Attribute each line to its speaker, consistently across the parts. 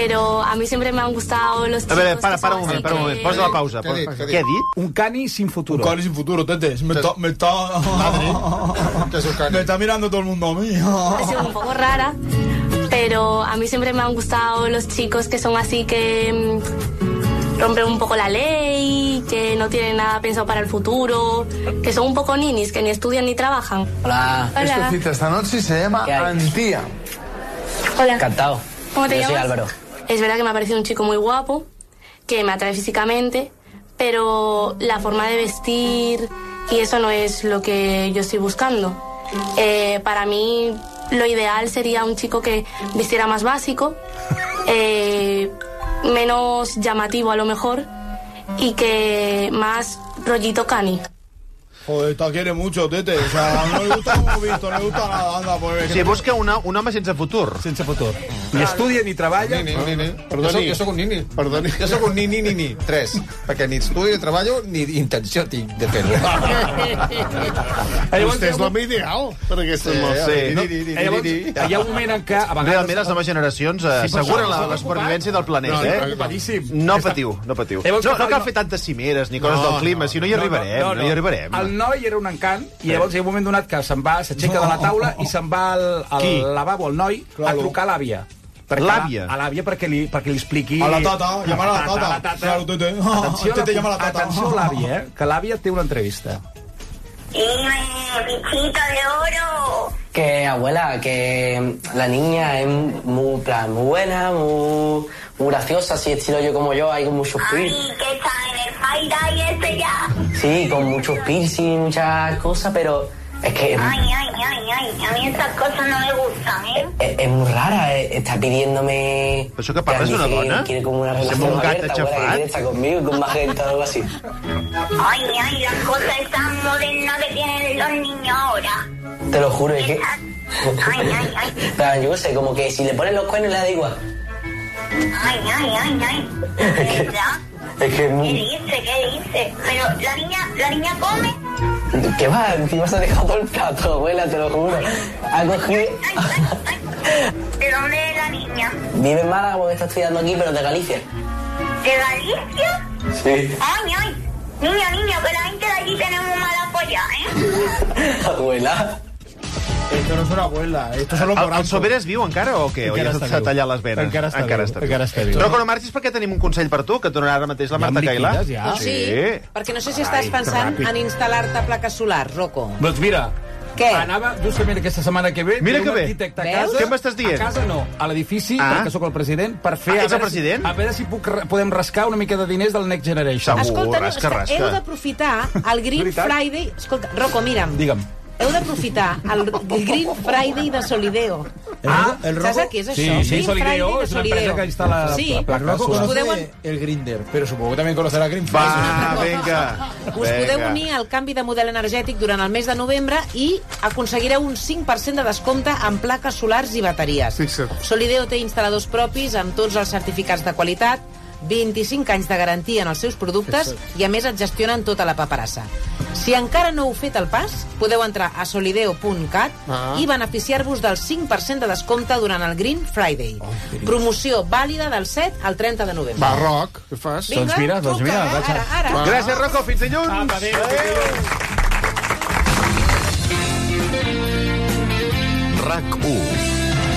Speaker 1: pero a mí siempre me han gustado los chicos.
Speaker 2: A ver, para un moment, posa la pausa. Què ha dit?
Speaker 3: Un cani sin futuro.
Speaker 4: Un cani sin futuro, Tete. Me está mirando todo el mundo a mí.
Speaker 1: He sido un poco rara, pero a mí siempre me han gustado los chicos que son así, que rompen un poco la ley, que no tienen nada pensado para el futuro, que son un poco ninis, que ni estudian ni trabajan.
Speaker 5: Hola.
Speaker 6: Esta cita esta noche se llama Antía.
Speaker 1: Hola.
Speaker 5: Encantado.
Speaker 1: ¿Cómo te llamas?
Speaker 5: Yo soy Álvaro.
Speaker 1: Es verdad que me ha parecido un chico muy guapo, que me atrae físicamente, pero la forma de vestir y eso no es lo que yo estoy buscando. Para mí lo ideal sería un chico que vistiera más básico, menos llamativo a lo mejor, y que más rollito cani.
Speaker 4: Joder, esta quiere mucho, Tete. O sea, no le gusta como visto, no le gusta nada. Anda, pues...
Speaker 2: Si busca un home sense futur.
Speaker 3: Sense futur. Ni estudia ni treballa.
Speaker 7: Perdoni. Jo soc un nini. Perdoni. Jo soc un nini. 3. Perquè ni estudio, ni treballo, ni intenció tinc de fer-ho.
Speaker 6: Vostè és l'home ideal per aquesta mossa.
Speaker 3: Hi ha un moment en què...
Speaker 2: Realment les noves generacions asseguren la supervivència del planeta, No patiu. No cal fer tantes cimeres ni coses del clima, si no hi arribarem.
Speaker 3: El noi era un encant, i llavors hi ha un moment donat que s'aixeca de la taula i se'n va al lavabo, el noi, a trucar a l'àvia.
Speaker 2: L'àvia?
Speaker 3: A l'àvia perquè li expliqui...
Speaker 4: A la tata, llamar a la tata. Claro, Tete. Tete llama a la tata.
Speaker 3: Atenció a l'àvia, que l'àvia té una entrevista.
Speaker 8: Dime, bichito de oro.
Speaker 5: Que, abuela, que la niña es muy buena, muy graciosa, así estilo yo como yo, hay con muchos piercing.
Speaker 8: Ay, que está en el Faida y ese ya.
Speaker 5: Sí, con muchos piercing y muchas cosas, pero es que...
Speaker 8: Ay, a mí esas cosas no me gustan,
Speaker 5: Es muy rara, está pidiéndome...
Speaker 2: ¿Pero eso qué pasa? ¿Es una dona?
Speaker 5: Quiere como una relación abierta, abuela, que quiere estar conmigo, con más gente o algo así.
Speaker 8: Ay, las cosas tan modernas que tienen los niños ahora.
Speaker 5: Te lo juro, es que...
Speaker 8: Ay.
Speaker 5: Pero yo qué sé, como que si le ponen los cuernos le da igual.
Speaker 8: Ay. ¿Verdad?
Speaker 5: Es que...
Speaker 8: ¿Qué dice? Pero la niña come.
Speaker 5: ¿Qué va? Encima se ha dejado todo el plato, abuela, te lo juro. Ha cogido...
Speaker 8: ¿De dónde es la niña?
Speaker 5: Vive en Málaga porque está estudiando aquí, pero de Galicia.
Speaker 8: ¿De Galicia?
Speaker 5: Sí.
Speaker 8: Ay. Niño, que la gente de allí tenemos mala polla,
Speaker 5: Abuela...
Speaker 4: Esto no és una abuela, esto son los morancos.
Speaker 2: El Soberes viu encara o què? O ja s'ha tallat les venes?
Speaker 3: Encara està viu.
Speaker 2: Però quan no marxis perquè tenim un consell per tu, que et donarà ara mateix la Marta Cailà.
Speaker 9: Sí, perquè no sé si estàs pensant en instal·lar-te plaques solars, Rocco.
Speaker 3: Doncs mira,
Speaker 9: què?
Speaker 3: Anava justament aquesta setmana que ve.
Speaker 2: Mira que bé.
Speaker 3: Què
Speaker 2: m'estàs dient?
Speaker 3: A casa no, a l'edifici, perquè sóc el president, per fer...
Speaker 2: Ets el president?
Speaker 3: A veure si podem rascar una mica de diners del Next Generation.
Speaker 2: Segur,
Speaker 9: rasca. Heu d'aprofitar el Green Friday... Escolta, Rocco, mira'm.
Speaker 3: Digue'm.
Speaker 9: Heu d'aprofitar el Green Friday de Solideo. ¿Sabes a qué es eso?
Speaker 3: Sí, Solideo es una empresa que instala...
Speaker 9: Sí,
Speaker 4: el Rocco conoce el Grindr, pero supongo que también conocerá Green Friday.
Speaker 2: Va, vinga.
Speaker 9: Us podeu unir al canvi de model energètic durant el mes de novembre i aconseguireu un 5% de descompte en plaques solars i bateries. Solideo té instal·ladors propis amb tots els certificats de qualitat, 25 anys de garantia en els seus productes i a més et gestionen tota la paperassa. Si encara no heu fet el pas, podeu entrar a solideo.cat i beneficiar-vos del 5% de descompte durant el Green Friday. Promoció vàlida del 7 al 30 de novembre.
Speaker 6: Va, Roc, què fas?
Speaker 9: Vinga, truca, ara.
Speaker 2: Gràcies, Rocco, fins dilluns.
Speaker 10: RAC1.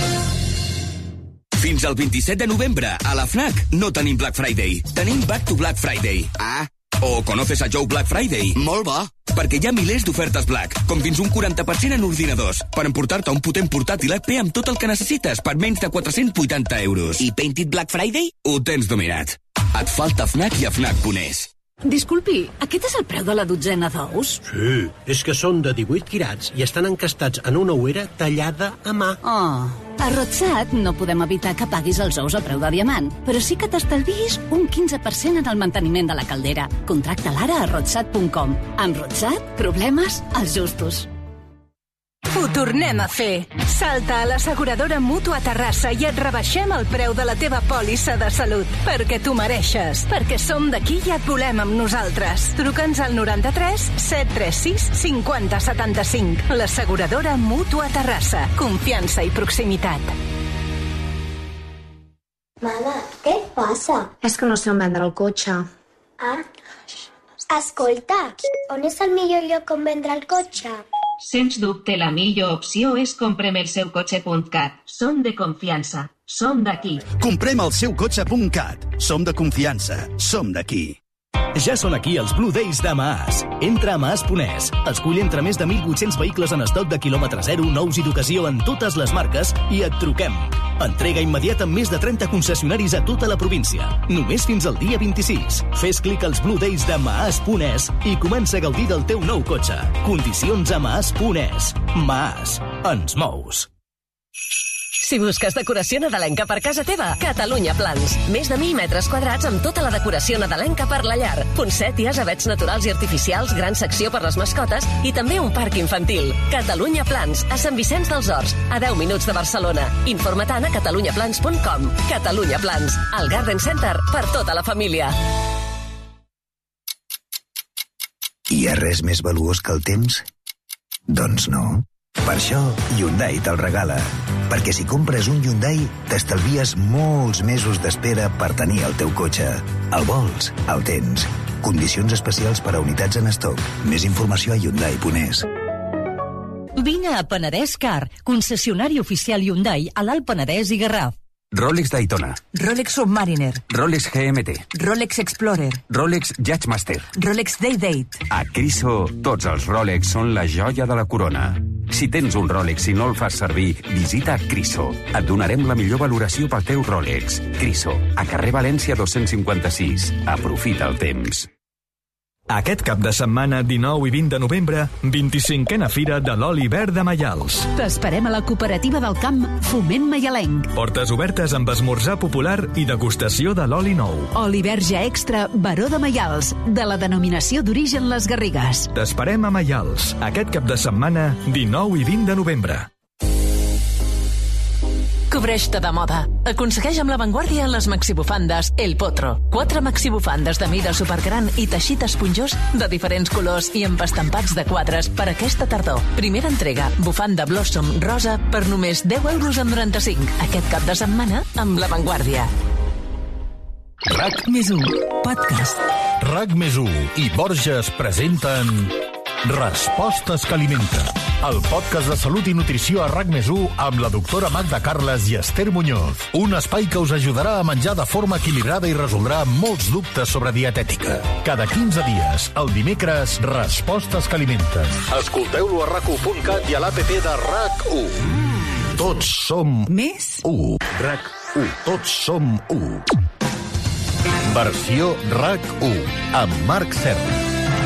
Speaker 10: Fins al 27 de novembre, a la FNAC, no tenim Black Friday. Tenim Back to Black Friday. ¿O conoces a Joe Black Friday? Molt bo. Perquè hi ha milers d'ofertes Black, com fins un 40% en ordinadors, per emportar-te un potent portàtil HP amb tot el que necessites per menys de 480 euros. I Painted Black Friday? Ho tens dominat. Et falta FNAC i a FNAC.es.
Speaker 11: Disculpi, aquest és el preu de la dotzena d'ous?
Speaker 12: Sí, és que són de 18 quirats i estan encastats en una ouera tallada a mà.
Speaker 11: A Rodsat no podem evitar que paguis els ous a preu de diamant, però sí que t'estalviïs un 15% en el manteniment de la caldera. Contracta-la ara a rodsat.com. Amb Rodsat, problemes als justos.
Speaker 13: Ho tornem a fer. Salta a l'asseguradora Mútua Terrassa i et rebaixem el preu de la teva pòlissa de salut. Perquè tu mereixes. Perquè som d'aquí i et volem amb nosaltres. Truca'ns al 93 736 50 75. L'asseguradora Mútua Terrassa. Confiança i proximitat.
Speaker 8: Mama,
Speaker 14: passa?
Speaker 15: És que no sé on vendre el cotxe.
Speaker 14: Ah, escolta, on és el millor lloc on vendre el cotxe?
Speaker 16: Sens dubte, la millor opció és compremelseukotxe.cat. Som de confiança. Som d'aquí.
Speaker 17: Compremelseukotxe.cat. Som de confiança. Som d'aquí.
Speaker 18: Ja són aquí els Blue Days de Maas. Entra a maas.es, escull entre més de 1.800 vehicles en estoc de quilòmetre zero, nous i d'ocasió en totes les marques i et truquem. Entrega immediata amb més de 30 concessionaris a tota la província. Només fins al dia 26. Fes clic als Blue Days de maas.es i comença a gaudir del teu nou cotxe. Condicions a maas.es. Maas. Ens mous.
Speaker 19: Si busques decoració nadalenca per casa teva, Catalunya Plans. Més de 1.000 metres quadrats amb tota la decoració nadalenca per la llar. Poncèties, avets naturals i artificials, gran secció per les mascotes i també un parc infantil. Catalunya Plans, a Sant Vicenç dels Horts, a 10 minuts de Barcelona. Informa-te'n a catalunyaplans.com. Catalunya Plans, el Garden Center per tota la família.
Speaker 20: Hi ha res més valuós que el temps? Doncs no. Per això, Hyundai te'l regala. Perquè si compres un Hyundai, t'estalvies molts mesos d'espera per tenir el teu cotxe. El vols, el tens. Condicions especials per a unitats en estoc. Més informació a Hyundai.es.
Speaker 21: Vine a Penedès Car, concessionari oficial Hyundai a l'Alt Penedès i Garraf.
Speaker 22: Rolex Daytona,
Speaker 21: Rolex Submariner,
Speaker 22: Rolex GMT,
Speaker 21: Rolex Explorer,
Speaker 22: Rolex Judgemaster,
Speaker 21: Rolex Day-Date.
Speaker 22: A Criso, tots els Rolex són la joia de la corona. Si tens un Rolex i no el fas servir, visita Criso. Et donarem la millor valoració pel teu Rolex. Criso, a carrer València 256. Aprofita el temps.
Speaker 23: Aquest cap de setmana, 19 i 20 de novembre, 25a Fira de l'Oli Verd de Maials.
Speaker 11: T'esperem a la cooperativa del camp Foment Maialenc.
Speaker 23: Portes obertes amb esmorzar popular i degustació de l'oli nou.
Speaker 11: Oli Verge Extra Baró de Maials, de la denominació d'origen Les Garrigues.
Speaker 23: T'esperem a Maials, aquest cap de setmana, 19 i 20 de novembre.
Speaker 24: Cobreix-te de moda. Aconsegueix amb l'avantguàrdia les maxibufandes El Potro. 4 maxibufandes de mida supergran i teixit esponjós de diferents colors i amb estampats de quadres per aquesta tardor. Primera entrega, bufanda Blossom rosa per només 10 euros amb 95. Aquest cap de setmana amb l'avantguàrdia.
Speaker 18: RAC+1 Podcast. RAC+1 i Borges presenten Respostes que alimenta, el podcast de salut i nutrició a RAC+1 amb la doctora Magda Carles i Esther Muñoz. Un espai que us ajudarà a menjar de forma equilibrada i resoldrà molts dubtes sobre dietètica. Cada 15 dies, el dimecres, Respostes que alimenten. Escolteu-lo a RAC1.cat i a l'APP de RAC1. Tots som
Speaker 11: més
Speaker 18: 1. RAC1. Tots som 1. Versió RAC1 amb Marc Serra.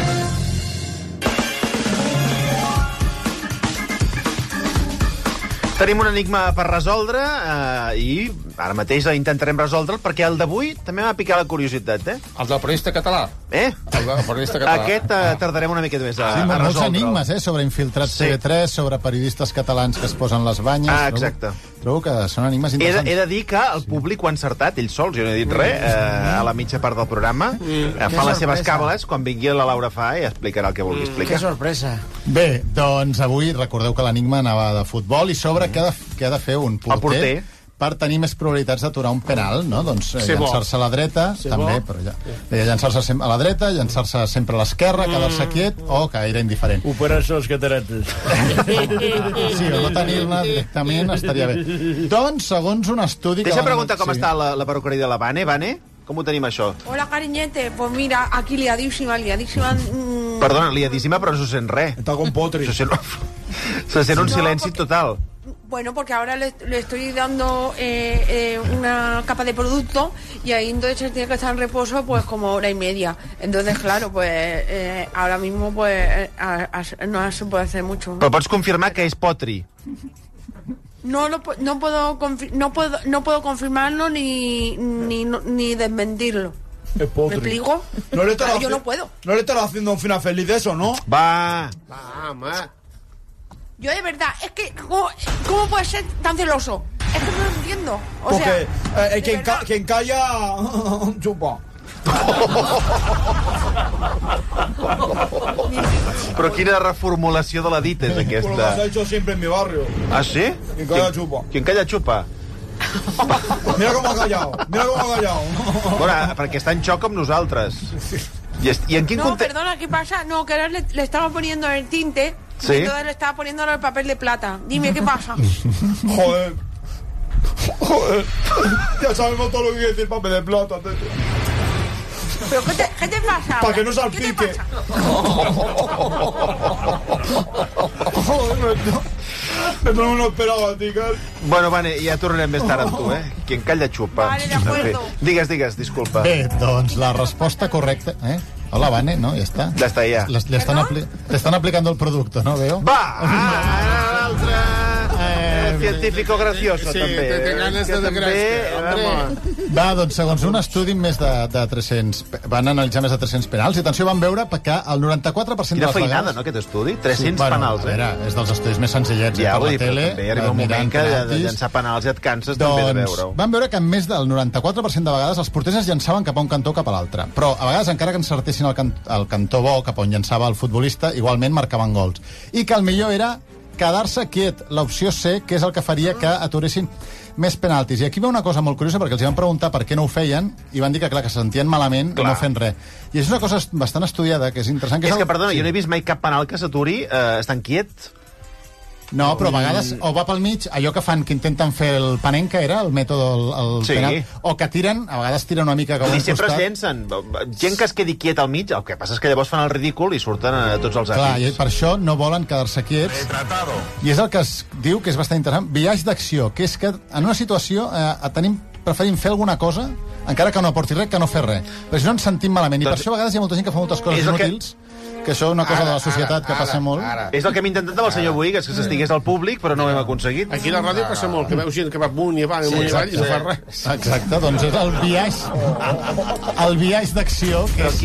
Speaker 2: Tenim un enigma per resoldre i ara mateix intentarem resoldre'l perquè el d'avui també m'ha picat la curiositat,
Speaker 7: El del periodista català. El del periodista català.
Speaker 2: Aquest tardarem una miqueta més a
Speaker 4: resoldre'l.
Speaker 2: resoldre'l.
Speaker 4: Molts enigmes, sobre infiltrats TV3, sobre periodistes catalans que es posen les banyes.
Speaker 2: Exacte.
Speaker 4: Trobo que són enigmes interessants.
Speaker 2: He de dir que el públic ho ha encertat, ells sols, jo no he dit res, a la mitja part del programa. Fan les seves càbales, quan vingui la Laura Fa i explicarà el que vulgui explicar.
Speaker 9: Que sorpresa.
Speaker 4: Bé, doncs avui recordeu que l'enigma anava de futbol i sobre què ha de fer un porter per tenir més probabilitats d'aturar un penal, no? Doncs llançar-se a la dreta, també, però llançar-se a la dreta, llançar-se sempre a l'esquerra, quedar-se quiet o caire indiferent.
Speaker 6: Operar-se les catarates.
Speaker 4: Sí, o no tenir-ne directament estaria bé. Doncs, segons un estudi...
Speaker 2: Deixa preguntar com està la perruqueria de la Vane. Vane, com ho tenim, això?
Speaker 25: Hola, cariñete. Pues mira, aquí liadísima.
Speaker 2: Perdona, liadísima, però no se sent res.
Speaker 4: Està con potri.
Speaker 2: Se sent un silenci total.
Speaker 25: Bueno, porque ahora le estoy dando una capa de producto y ahí entonces tiene que estar en reposo pues como hora y media. Entonces, claro, pues ahora mismo pues no se puede hacer mucho.
Speaker 2: Però pots confirmar que és potri?
Speaker 25: No puedo confirmarlo ni desmentirlo.
Speaker 4: Es potri.
Speaker 25: ¿Me explico? Yo no puedo.
Speaker 4: No le estarás haciendo un final feliz de eso, ¿no?
Speaker 2: Va,
Speaker 25: Yo de verdad, es que ¿cómo puede ser tan celoso? Es que no lo entiendo.
Speaker 4: Porque quien calla chupa.
Speaker 2: Però quina reformulació de la dita és aquesta?
Speaker 4: Lo que has hecho siempre en mi barrio.
Speaker 2: Ah, sí?
Speaker 4: Quien calla chupa.
Speaker 2: Quien calla chupa.
Speaker 1: Mira com ha callat.
Speaker 2: Bueno, perquè està en xoc amb nosaltres. ¿Y en qué
Speaker 25: no, perdona, ¿qué pasa? No, que ahora le estaba poniendo el tinte. ¿Sí? Y entonces le estaba poniendo el papel de plata. Dime, ¿qué pasa?
Speaker 1: Joder. Ya sabemos todo lo que quiere decir papel de plata.
Speaker 25: ¿Pero qué te pasa?
Speaker 1: Para que no salpique. Joder, no me lo esperava, Ticas.
Speaker 2: Bueno, Vane, ja tornarem més tard amb tu, Qui en calla xupa.
Speaker 25: Vale, de acuerdo.
Speaker 2: Digues, disculpa.
Speaker 4: Bé, doncs la resposta correcta... Hola, Vane, no? Ja està.
Speaker 2: Ja està, ja.
Speaker 4: Le estan aplicando el producto, ¿no, veo?
Speaker 2: Va! L'altre... científico gracioso, també.
Speaker 6: Té ganes de gràcia.
Speaker 4: Va, doncs, segons un estudi, més de 300... Van analitzar més de 300 penals i, atenció, van veure que el 94% de les vegades...
Speaker 2: Quina feinada, no, aquest estudi? 300 penals,
Speaker 4: Era, és dels estudis més senzillets
Speaker 2: ja,
Speaker 4: per la tele.
Speaker 2: També arriba un moment que de llançar penals ja et canses també de veure-ho.
Speaker 4: Van veure que més del 94% de vegades els porters es llançaven cap a un cantó o cap a l'altre. Però, a vegades, encara que encertessin el cantó bo cap on llançava el futbolista, igualment marcaven gols. I que el millor era quedar-se quiet, l'opció C, que és el que faria que aturessin més penaltis. I aquí ve una cosa molt curiosa, perquè els van preguntar per què no ho feien, i van dir que, clar, que se sentien malament no fent res. I és una cosa bastant estudiada, que és interessant.
Speaker 2: És que, perdona, jo no he vist mai cap penal que s'aturi estant quiet.
Speaker 4: No, però a vegades o va pel mig, allò que fan, que intenten fer el panenca, era el mètode, el penal, o que tiren, a vegades tiren una mica cap a un costat.
Speaker 2: I sempre es llencen. Gent que es quedi quiet al mig, el que passa és que llavors fan el ridícul i surten a tots els àpits.
Speaker 4: Clar, i per això no volen quedar-se quiets. I és el que es diu, que és bastant interessant, biaix d'acció, que és que en una situació preferim fer alguna cosa, encara que no aporti res, que no fer res. Però si no ens sentim malament. I per això a vegades hi ha molta gent que fa moltes coses inútils, que això és una cosa de la societat que passa molt.
Speaker 2: És el que hem intentat amb el senyor Boigues, que s'estigués al públic, però no ho hem aconseguit.
Speaker 6: Aquí a la ràdio passa molt, que veu gent que va amunt i avall, amunt i avall, i no fa res.
Speaker 4: Exacte, doncs és el biaix d'acció,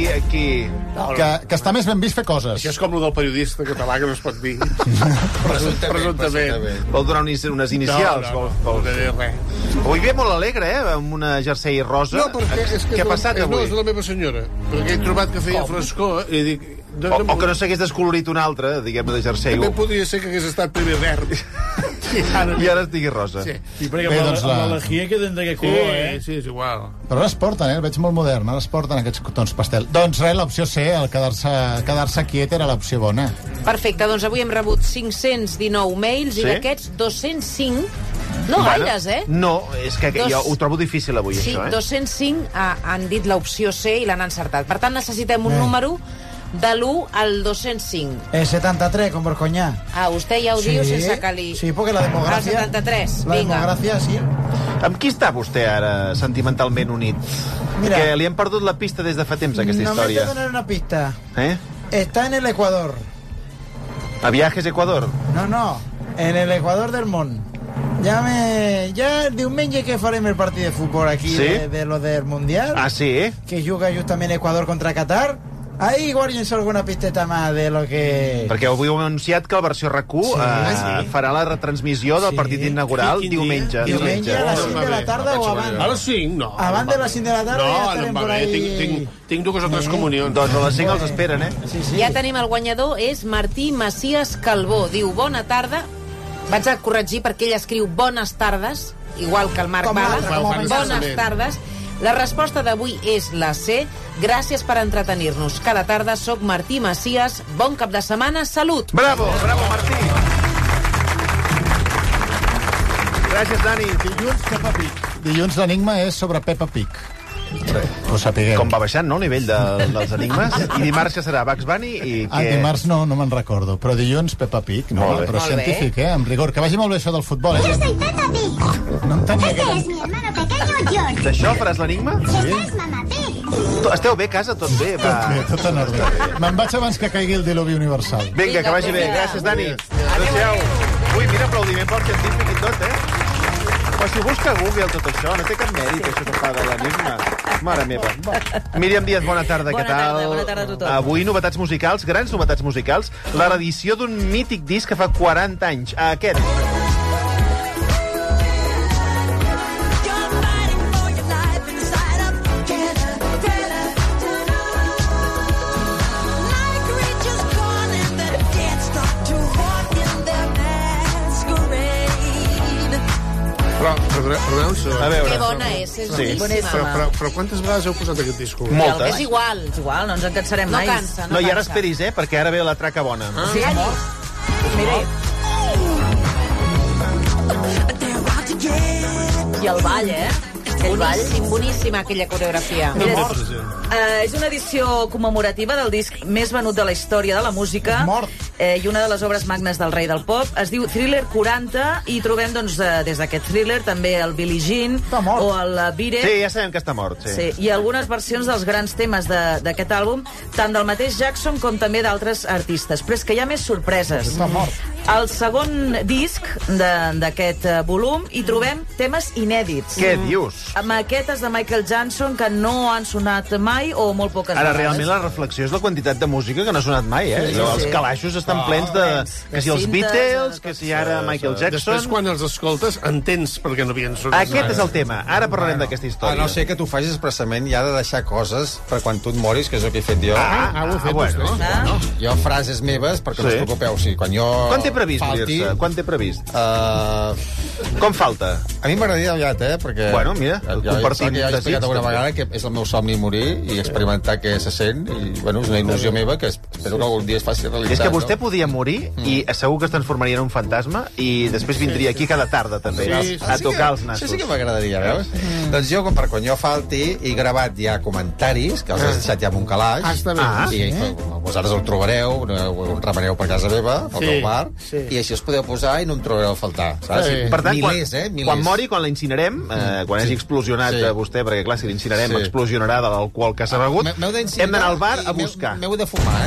Speaker 4: que està més ben vist fer coses.
Speaker 6: Això és com el del periodista català, que no es pot dir. Presumptament.
Speaker 2: Vol donar unes inicials?
Speaker 6: No diré res.
Speaker 2: Avui ve molt alegre, amb una jersei rosa.
Speaker 6: No, perquè és que
Speaker 2: què ha passat avui?
Speaker 6: No, és de la meva senyora, perquè he trobat que feia frescor i dic...
Speaker 2: O que no s'hagués descolorit un altre, diguem-ne, de jersei.
Speaker 6: També podria ser que hagués estat primer verd.
Speaker 2: I ara estigui rosa.
Speaker 1: Sí, perquè amb l'al·legia queden d'aquest color,
Speaker 6: Sí, és igual.
Speaker 4: Però ara es porten, el veig molt modern, ara es porten aquests tons pastel. Doncs res, l'opció C, el quedar-se quiet, era l'opció bona.
Speaker 9: Perfecte, doncs avui hem rebut 519 mails i d'aquests 205... No gaires,
Speaker 2: No, és que jo ho trobo difícil avui,
Speaker 9: això, 205 han dit l'opció C i l'han encertat. Per tant, necessitem un número de l'1 al 205.
Speaker 1: 73, con Borcoñá.
Speaker 9: Usted ja ho diu sense que li...
Speaker 1: Sí, porque la democracia...
Speaker 9: El 73,
Speaker 1: la democracia, sí.
Speaker 2: Amb qui està vostè ara sentimentalment unit? Mira, que li hem perdut la pista des de fa temps, aquesta història.
Speaker 1: No me donar una pista. Está en el Ecuador.
Speaker 2: ¿A viajes a Ecuador?
Speaker 1: No, en el Ecuador del món. Ja el diumenge que farem el partit de futbol aquí de lo del Mundial.
Speaker 2: Ah, sí?
Speaker 1: Que juga justament Ecuador contra Qatar. Ahí guárdense alguna pisteta más de lo que...
Speaker 2: Perquè avui heu anunciat que la versió RAC1 farà la retransmissió del partit inaugural diumenge.
Speaker 1: Diumenge a les 5 de la tarda o abans?
Speaker 6: A les 5, no.
Speaker 1: Abans de les 5 de la tarda ja estarem por ahí...
Speaker 6: Tinc dues o tres comunions.
Speaker 2: Doncs a les 5 els esperen,
Speaker 9: Ja tenim el guanyador, és Martí Macias Calbó. Diu, bona tarda. Vaig a corregir perquè ell escriu bones tardes, igual que el Marc Bala. Bones tardes. La resposta d'avui és la C. Gràcies per entretenir-nos. Cada tarda soc Martí Macias. Bon cap de setmana. Salut!
Speaker 2: Bravo, Martí! Gràcies, Dani.
Speaker 4: Dilluns l'enigma és sobre Peppa Pig. Ho sapiguem.
Speaker 2: Com va baixant, no?, el nivell dels enigmes. I dimarts que serà Bugs Bunny i què...
Speaker 4: Dimarts no me'n recordo, però dilluns Peppa Pig, no? Però científic, amb rigor. Que vagi molt bé això del futbol,
Speaker 14: Yo soy Peppa Pig.
Speaker 4: No em tenia
Speaker 14: Este es mi hermano pequeño George.
Speaker 2: D'això faràs l'enigma?
Speaker 14: Esta es Mamá Pig.
Speaker 2: Esteu bé a casa? Tot bé?
Speaker 4: Tot en ordre. Me'n vaig abans que caigui el diluvi universal.
Speaker 2: Vinga, que vagi bé. Gràcies, Dani. Adéu-siau. Ui, mira, aplaudiment pel científic i tot, Però si busca Google tot això, no té cap mèrit, això que fa de l'enigma. Mare meva. Míriam Díaz, bona tarda, què tal?
Speaker 9: Bona tarda a tothom.
Speaker 2: Avui novetats musicals, grans novetats musicals, la reedició d'un mític disc que fa 40 anys, aquest.
Speaker 6: Però, perdoneu un cançó.
Speaker 2: A veure.
Speaker 9: Que bona és boníssima.
Speaker 6: Però quantes vegades heu posat aquest disco?
Speaker 2: Moltes.
Speaker 9: És igual.
Speaker 21: És igual, no ens en cansarem mai.
Speaker 9: No cansa,
Speaker 2: No, i ara esperis, perquè ara ve la traca bona.
Speaker 21: Sí, amor.
Speaker 9: Mira.
Speaker 21: I el ball,
Speaker 9: Boníssima aquella coreografia.
Speaker 21: Mira, és una edició commemorativa del disc més venut de la història de la música i una de les obres magnes del rei del pop. Es diu Thriller 40 i trobem, doncs, des d'aquest Thriller també el Billie Jean o el Beat It.
Speaker 2: Sí, ja sabem que està mort, sí.
Speaker 21: I algunes versions dels grans temes d'aquest àlbum, tant del mateix Jackson com també d'altres artistes. Però és que hi ha més sorpreses.
Speaker 1: Està mort.
Speaker 21: Al segon disc d'aquest volum hi trobem temes inèdits.
Speaker 2: Què dius?
Speaker 21: Maquetes de Michael Jackson que no han sonat mai o molt poques
Speaker 2: Ara,
Speaker 21: vegades.
Speaker 2: realment, la reflexió és la quantitat de música que no ha sonat mai, eh?
Speaker 21: Sí.
Speaker 2: Els calaixos estan plens de... Que si els Beatles, que si ara Michael Jackson...
Speaker 6: Després, quan els escoltes, entens per què no havien sonat.
Speaker 2: Aquest és el tema. Ara parlarem d'aquesta història.
Speaker 7: A no ser que tu facis expressament ja de deixar coses per quan tu et moris, que és el que he fet jo.
Speaker 6: Ho he fet
Speaker 2: bueno.
Speaker 7: Jo frases meves, perquè no us preocupeu, o sigui, quan jo...
Speaker 2: Quan té previst morir-se? Quan té previst? Com falta?
Speaker 7: A mi m'agradaria aviat, perquè...
Speaker 2: Bueno, mira, compartim
Speaker 7: ja he explicat alguna vegada que és el meu somni morir i experimentar què se sent, i bueno, és una il·lusió meva que espero que algun dia es faci realitzar.
Speaker 2: És que vostè podia morir i segur que es transformaria en un fantasma i després vindria aquí cada tarda, també, a tocar els nassos.
Speaker 7: Això sí que m'agradaria, veus? Doncs jo, per quan jo falti, he gravat ja comentaris, que els he deixat ja en un calaix, i vosaltres el trobareu, un remeneu per casa meva, al meu bar, i així us podeu posar i no em trobareu a faltar.
Speaker 2: Per tant,
Speaker 7: milers,
Speaker 2: quan mori, quan la incinerem, quan hagi explosionat vostè, perquè clar, si l'incinerem explosionarà de l'alcohol que s'ha begut, hem d'anar al bar a buscar.
Speaker 7: M'heu de fumar,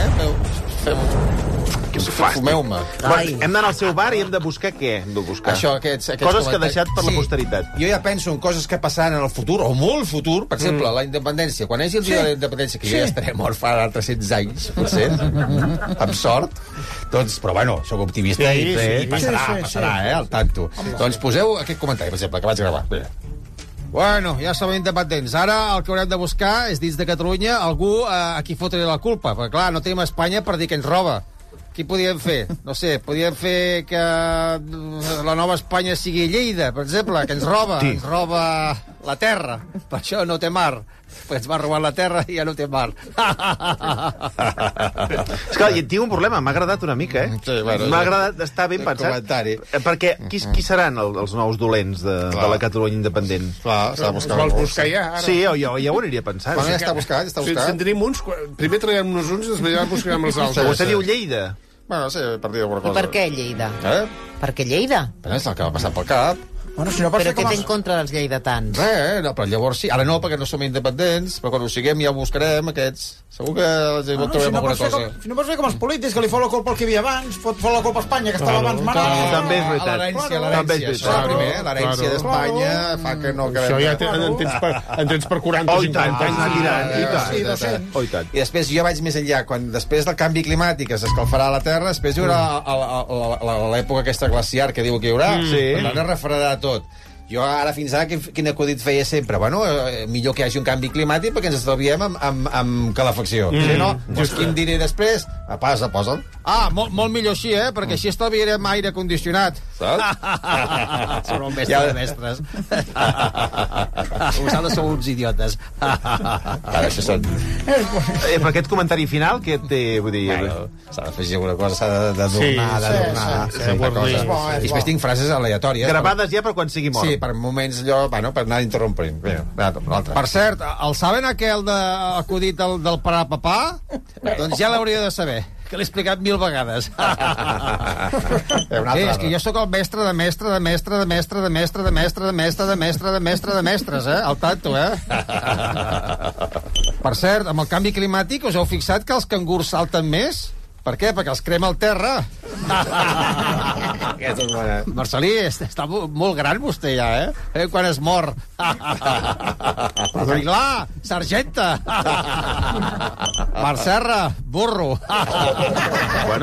Speaker 7: Fumeu-me.
Speaker 2: Hem d'anar al seu bar i hem de buscar què? Hem de buscar coses que ha deixat per la posteritat.
Speaker 7: Jo ja penso en coses que passaran en el futur, o molt futur, per exemple, la independència. Quan hagi el dia de la independència, que jo ja estaré mort fa 300 anys, potser, amb sort, doncs, però bueno, soc optimista i passarà, al tanto. Doncs poseu aquest comentari, per exemple, que vaig gravar. Bueno, ja som independents. Ara el que haurem de buscar és, dins de Catalunya, algú a qui fotre la culpa. Perquè, clar, no tenim Espanya per dir que ens roba. Què podíem fer? No sé, podíem fer que la nova Espanya sigui Lleida, per exemple, que ens roba la terra. Per això no té mar. Perquè ens va robar la terra i ja no té mar.
Speaker 2: És que tinc un problema, m'ha agradat una mica, m'ha agradat, està ben pensat.
Speaker 7: Comentari.
Speaker 2: Perquè qui seran els nous dolents de la Catalunya independent?
Speaker 7: Clar, s'ha de buscar.
Speaker 6: Vols buscar ja?
Speaker 2: Sí, jo ho aniria pensant.
Speaker 7: Bueno, ja està buscat,
Speaker 6: Si en tenim uns, primer traiem-nos uns i després ja buscarem els altres.
Speaker 2: Vostè diu Lleida?
Speaker 7: Bueno, sí, per dir alguna cosa.
Speaker 9: I per què Lleida? Per què Lleida?
Speaker 7: És el que va passar pel cap.
Speaker 1: Bueno, si no
Speaker 9: però què té en contra dels lleidatans?
Speaker 7: No, però llavors sí. Ara no, perquè no som independents, però quan ho siguem ja ho buscarem, aquests. Segur que trobem alguna cosa.
Speaker 1: Si no pots fer com els polítics, que li fot la culpa al que hi havia abans, fot la culpa a Espanya, que estava abans manant.
Speaker 2: També és veritat.
Speaker 7: L'herència. Això primer, l'herència d'Espanya fa que no acabem...
Speaker 6: Això ja en tens per 40 o 50 anys.
Speaker 7: I després jo vaig més enllà. Quan després del canvi climàtic s'escalfarà la Terra, després hi haurà l'època aquesta glaciar que diu que hi haurà, per tant es refredarà tot. Jo ara fins ara quin acudit feia sempre? Bueno, millor que hi hagi un canvi climàtic perquè ens estalviem amb calefacció. Si no, doncs quin diré després? Posa'l. Molt millor així, perquè així estalviarem aire condicionat. Saps? Són un mestre de mestres. Vosaltres sou uns idiotes. Ara, això són...
Speaker 2: Però aquest comentari final, què té? Vull dir...
Speaker 7: S'ha d'afegir alguna cosa, s'ha d'adornar. I després tinc frases aleatòries.
Speaker 2: Gravades ja per quan sigui mort.
Speaker 7: Sí, per moments allò, per anar interrompent. Per cert, el saben aquell acudit del parapapà? Doncs ja l'hauria de saber, que l'he explicat 1000 vegades. És que jo sóc el mestre de mestre de mestre de mestre de mestre de mestre de mestre de mestre de mestre de mestres, al tanto, Per cert, amb el canvi climàtic us heu fixat que els cangurs salten més? Per què? Perquè els crema el terra. Marcelí, està molt gran vostè ja, quan es mor. Aguilar, sargenta. Marcerra, burro.
Speaker 2: Bueno.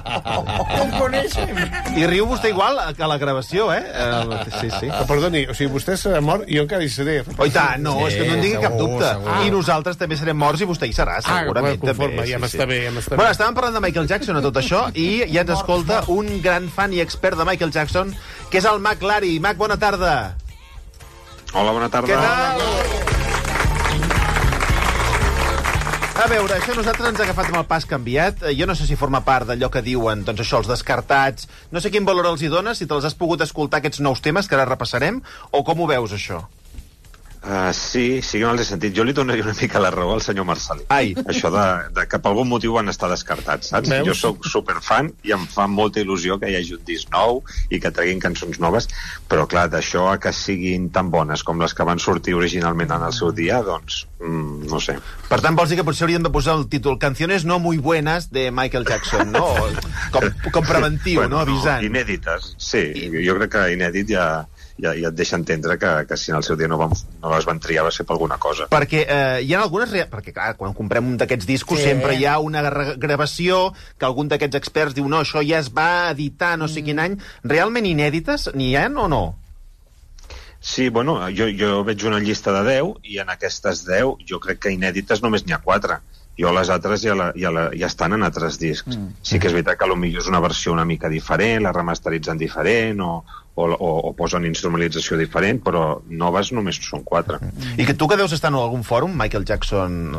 Speaker 2: I riu vostè igual que a la gravació, Sí.
Speaker 6: Perdoni, o sigui, vostè serà mort i jo encara hi seré.
Speaker 2: Oi tant, no, és que no en digui cap dubte. I nosaltres també serem morts i vostè hi serà, segurament.
Speaker 6: Ja m'està bé.
Speaker 2: Bueno, estàvem parlant de Michael Jackson a tot això i ja ens escolta un gran fan i expert de Michael Jackson, que és el Mac Lari. Mac, bona tarda.
Speaker 3: Hola, bona tarda.
Speaker 2: Què tal? A veure, això a nosaltres ens ha agafat amb el pas canviat. Jo no sé si forma part d'allò que diuen, doncs això, els descartats. No sé quin valor els hi dones, si te'ls has pogut escoltar, aquests nous temes que ara repassarem, o com ho veus, això?
Speaker 3: Sí, jo els he sentit. Jo li donaria una mica la raó al senyor Marcelí.
Speaker 2: Ai.
Speaker 3: Això de que per algun motiu van estar descartats, saps? Jo sóc superfan i em fa molta il·lusió que hi hagi un disc nou i que treguin cançons noves, però clar, d'això a que siguin tan bones com les que van sortir originalment en el seu dia, doncs, no sé.
Speaker 2: Per tant, vols dir que potser hauríem de posar el títol Canciones no muy buenas de Michael Jackson, no? Com preventiu, bueno, no? Avisant.
Speaker 3: Inèdites, sí. Jo crec que inèdit ja et deixa entendre que si en el seu dia no les van triar va ser per alguna cosa.
Speaker 2: Perquè hi ha algunes... Perquè, clar, quan comprem un d'aquests discos sempre hi ha una gravació que algun d'aquests experts diu no, això ja es va editar no sé quin any. Realment inèdites n'hi ha o no?
Speaker 3: Sí, bueno, jo veig una llista de 10 i en aquestes 10 jo crec que inèdites només n'hi ha 4. Jo les altres ja estan en altres discs. Sí que és veritat que potser és una versió una mica diferent, la remasteritzen diferent o posen instrumentalització diferent, però noves només són 4.
Speaker 2: I que tu que deus estar en algun fòrum, Michael Jackson...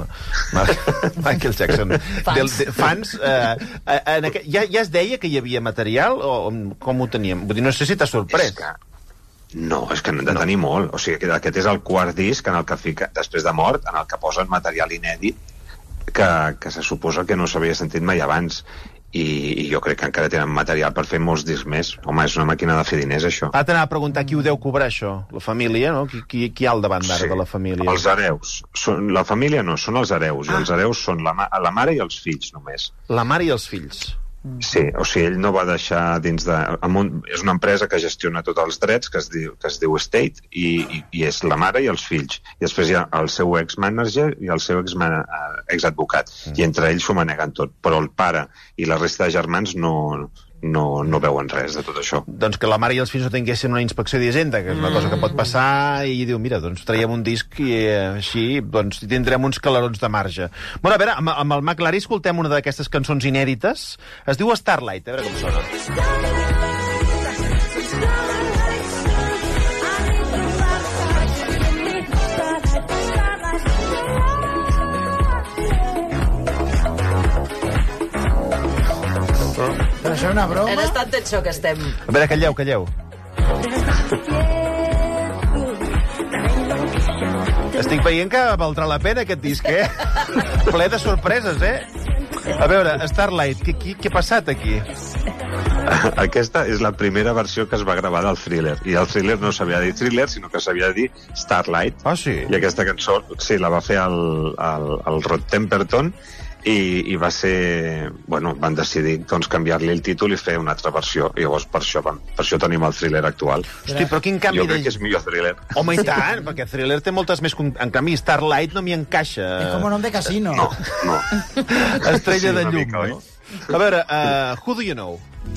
Speaker 2: Fans, ja es deia que hi havia material o com ho teníem? Vull dir, no sé si t'ha sorprès.
Speaker 3: No, és que n'han de tenir molt. O sigui, aquest és el quart disc en el que fica, després de mort, en el que posen material inèdit que se suposa que no s'havia sentit mai abans. I jo crec que encara tenen material per fer molts discs més. Home, és una màquina de fer diners, això.
Speaker 2: Ara t'anava a preguntar qui ho deu cobrar, això. La família, no? Qui hi ha al davant d'ara de la família?
Speaker 3: Els hereus. La família no, són els hereus. I els hereus són la mare i els fills, només.
Speaker 2: La mare i els fills.
Speaker 3: Sí, o sigui, ell no va deixar dins de... És una empresa que gestiona tots els drets, que es diu Estate, i és la mare i els fills. I després hi ha el seu ex-manager i el seu ex-advocat. I entre ells s'ho maneguen tot. Però el pare i la resta de germans no veuen res de tot això.
Speaker 2: Doncs que la mare i els fills no tinguessin una inspecció d'Hisenda, que és una cosa que pot passar, i diu, mira, doncs traiem un disc i així doncs tindrem uns calarons de marge. Bueno, a veure, amb el McLary escoltem una d'aquestes cançons inèdites. Es diu Starlight, a veure com sona.
Speaker 1: Però això és una broma?
Speaker 21: En estat de xoc estem.
Speaker 2: A veure, calleu. Estic veient que valdrà la pena aquest disc, Ple de sorpreses, A veure, Starlight, què ha passat aquí?
Speaker 3: Aquesta és la primera versió que es va gravar del Thriller. I el Thriller no s'havia de dir Thriller, sinó que s'havia de dir Starlight.
Speaker 2: Ah, sí?
Speaker 3: I aquesta cançó, sí, la va fer el Rod Temperton, i va ser... Bueno, van decidir doncs, canviar-li el títol i fer una altra versió. I llavors per això tenim el Thriller actual.
Speaker 2: Hosti, però quin canvi...
Speaker 3: Jo crec que és millor Thriller.
Speaker 2: Home, i tant, perquè Thriller té moltes més... En canvi, Starlight no m'hi encaixa.
Speaker 1: És com un nom de casino.
Speaker 3: No.
Speaker 2: Estrella de llum, no? A veure, Who Do You Know?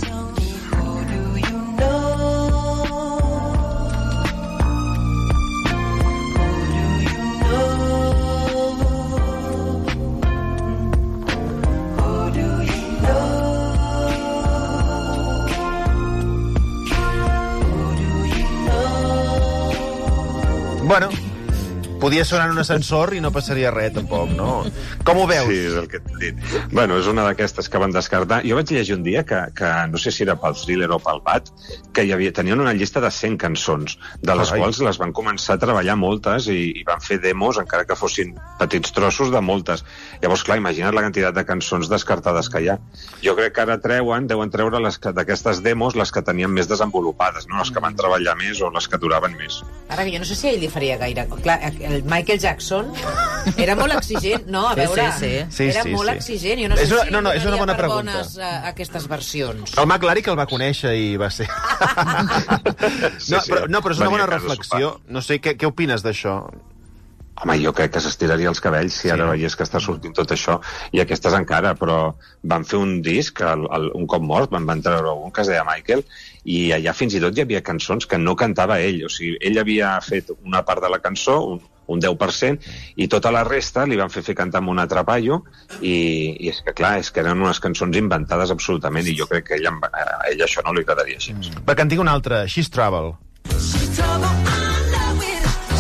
Speaker 2: Bueno, podia sonar en un ascensor i no passaria res, tampoc, no? Com ho veus?
Speaker 3: Sí, és el que t'he dit. Bueno, és una d'aquestes que van descartar. Jo vaig llegir un dia que no sé si era pel Thriller o pel Bat, que tenien una llista de 100 cançons, de les quals les van començar a treballar moltes i van fer demos, encara que fossin petits trossos de moltes. Llavors, clar, imagina't la quantitat de cançons descartades que hi ha. Jo crec que ara deuen treure d'aquestes demos les que tenien més desenvolupades, no? Les que van treballar més o les que duraven més.
Speaker 9: Ara, jo no sé si a ell li faria gaire... Clar, el Michael Jackson era molt exigent, no? A veure, era molt exigent. Jo no sé si
Speaker 2: és una bona pregunta.
Speaker 9: Bones, aquestes versions.
Speaker 2: El McLary que el va conèixer i va ser... Però és una bona reflexió. No sé, què opines d'això?
Speaker 3: Home, jo crec que s'estiraria els cabells si ara veiés que està sortint tot això, i aquestes encara, però van fer un disc, un cop mort, van treure un que es deia Michael, i allà fins i tot hi havia cançons que no cantava ell, o sigui, ell havia fet una part de la cançó, un 10%, i tota la resta li van fer cantar amb un altre paio, i és que, clar, és que eren unes cançons inventades absolutament, i jo crec que a ell això no li agradaria així.
Speaker 2: Perquè en tinc una altra, She's Trouble. She's Trouble, I love it.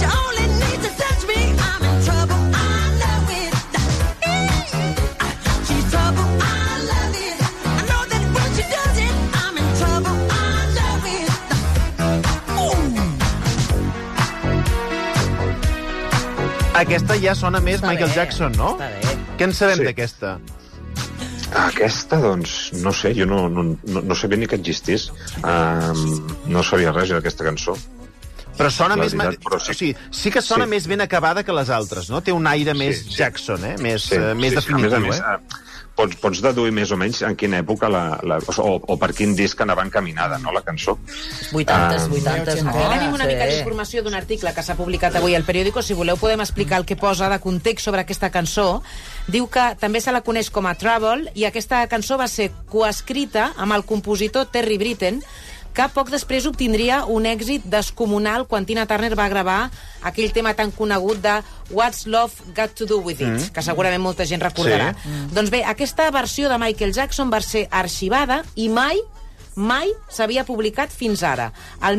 Speaker 2: Aquesta ja sona més Michael Jackson, no?
Speaker 21: Està bé.
Speaker 2: Què en sabem d'aquesta?
Speaker 3: Aquesta, doncs, no sé, jo no sabia ni que existís. No sabia res d'aquesta cançó.
Speaker 2: Però sona més...
Speaker 3: Però sí.
Speaker 2: O sigui, sí que sona més ben acabada que les altres, no? Té un aire més Jackson, més definitiu,
Speaker 3: Pots deduir més o menys en quina època o per quin disc anava encaminada, no, la cançó.
Speaker 21: 80s, no?
Speaker 9: Tenim una mica d'informació d'un article que s'ha publicat avui al periòdico. Si voleu podem explicar el que posa de context sobre aquesta cançó. Diu que també se la coneix com a Trouble, i aquesta cançó va ser coescrita amb el compositor Terry Britten, que poc després obtindria un èxit descomunal quan Tina Turner va gravar aquell tema tan conegut de What's Love Got to Do With It, que segurament molta gent recordarà. Doncs bé, aquesta versió de Michael Jackson va ser arxivada i mai s'havia publicat fins ara. El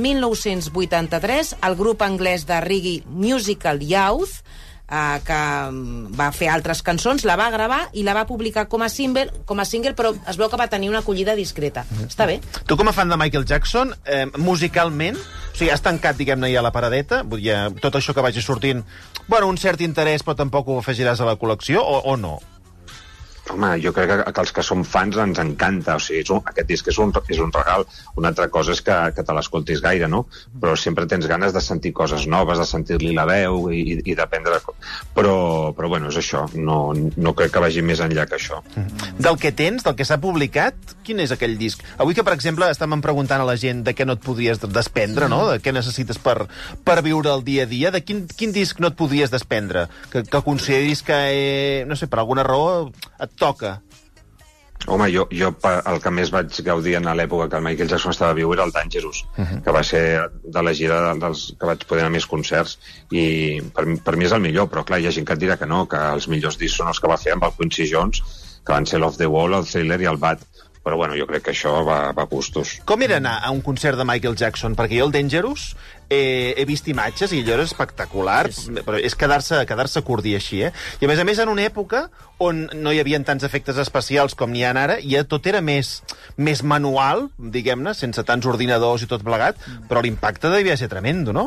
Speaker 9: 1983, el grup anglès de reggae Musical Youth, que va fer altres cançons, la va gravar i la va publicar com a single, però es veu que va tenir una acollida discreta. Està bé.
Speaker 2: Tu, com a fan de Michael Jackson, musicalment, o sigui, has tancat, diguem-ne, ja la paradeta, vull dir, tot això que vagi sortint, bueno, un cert interès, però tampoc ho afegiràs a la col·lecció, o no?
Speaker 3: Home, jo crec que els que som fans ens encanta, o sigui, aquest disc és un regal. Una altra cosa és que te l'escoltis gaire, no? Però sempre tens ganes de sentir coses noves, de sentir-li la veu i d'aprendre... Però bueno, és això, no crec que vagi més enllà que això.
Speaker 2: Del que tens, del que s'ha publicat, quin és aquell disc? Avui que, per exemple, estàvem preguntant a la gent de què no et podries desprendre, no? De què necessites per viure el dia a dia, de quin disc no et podries desprendre? Que consideris que, no sé, per alguna raó et toca.
Speaker 3: Home, jo el que més vaig gaudir en l'època que el Michael Jackson estava viu era el Dangerous, que va ser de la gira dels que vaig poder anar a més concerts, i per mi és el millor, però clar, hi ha gent que et dirà que no, que els millors discs són els que va fer amb el Quincy Jones, que van ser l'Off the Wall, el Thriller i el Bad. Però bueno, jo crec que això va a gustos.
Speaker 2: Com era anar a un concert de Michael Jackson? Perquè jo el Dangerous he vist imatges i allò era espectacular, però és quedar-se curt dir així, I a més en una època on no hi havia tants efectes especials com n'hi ha ara, i tot era més manual, diguem-ne, sense tants ordinadors i tot plegat, però l'impacte devia ser tremendo, no?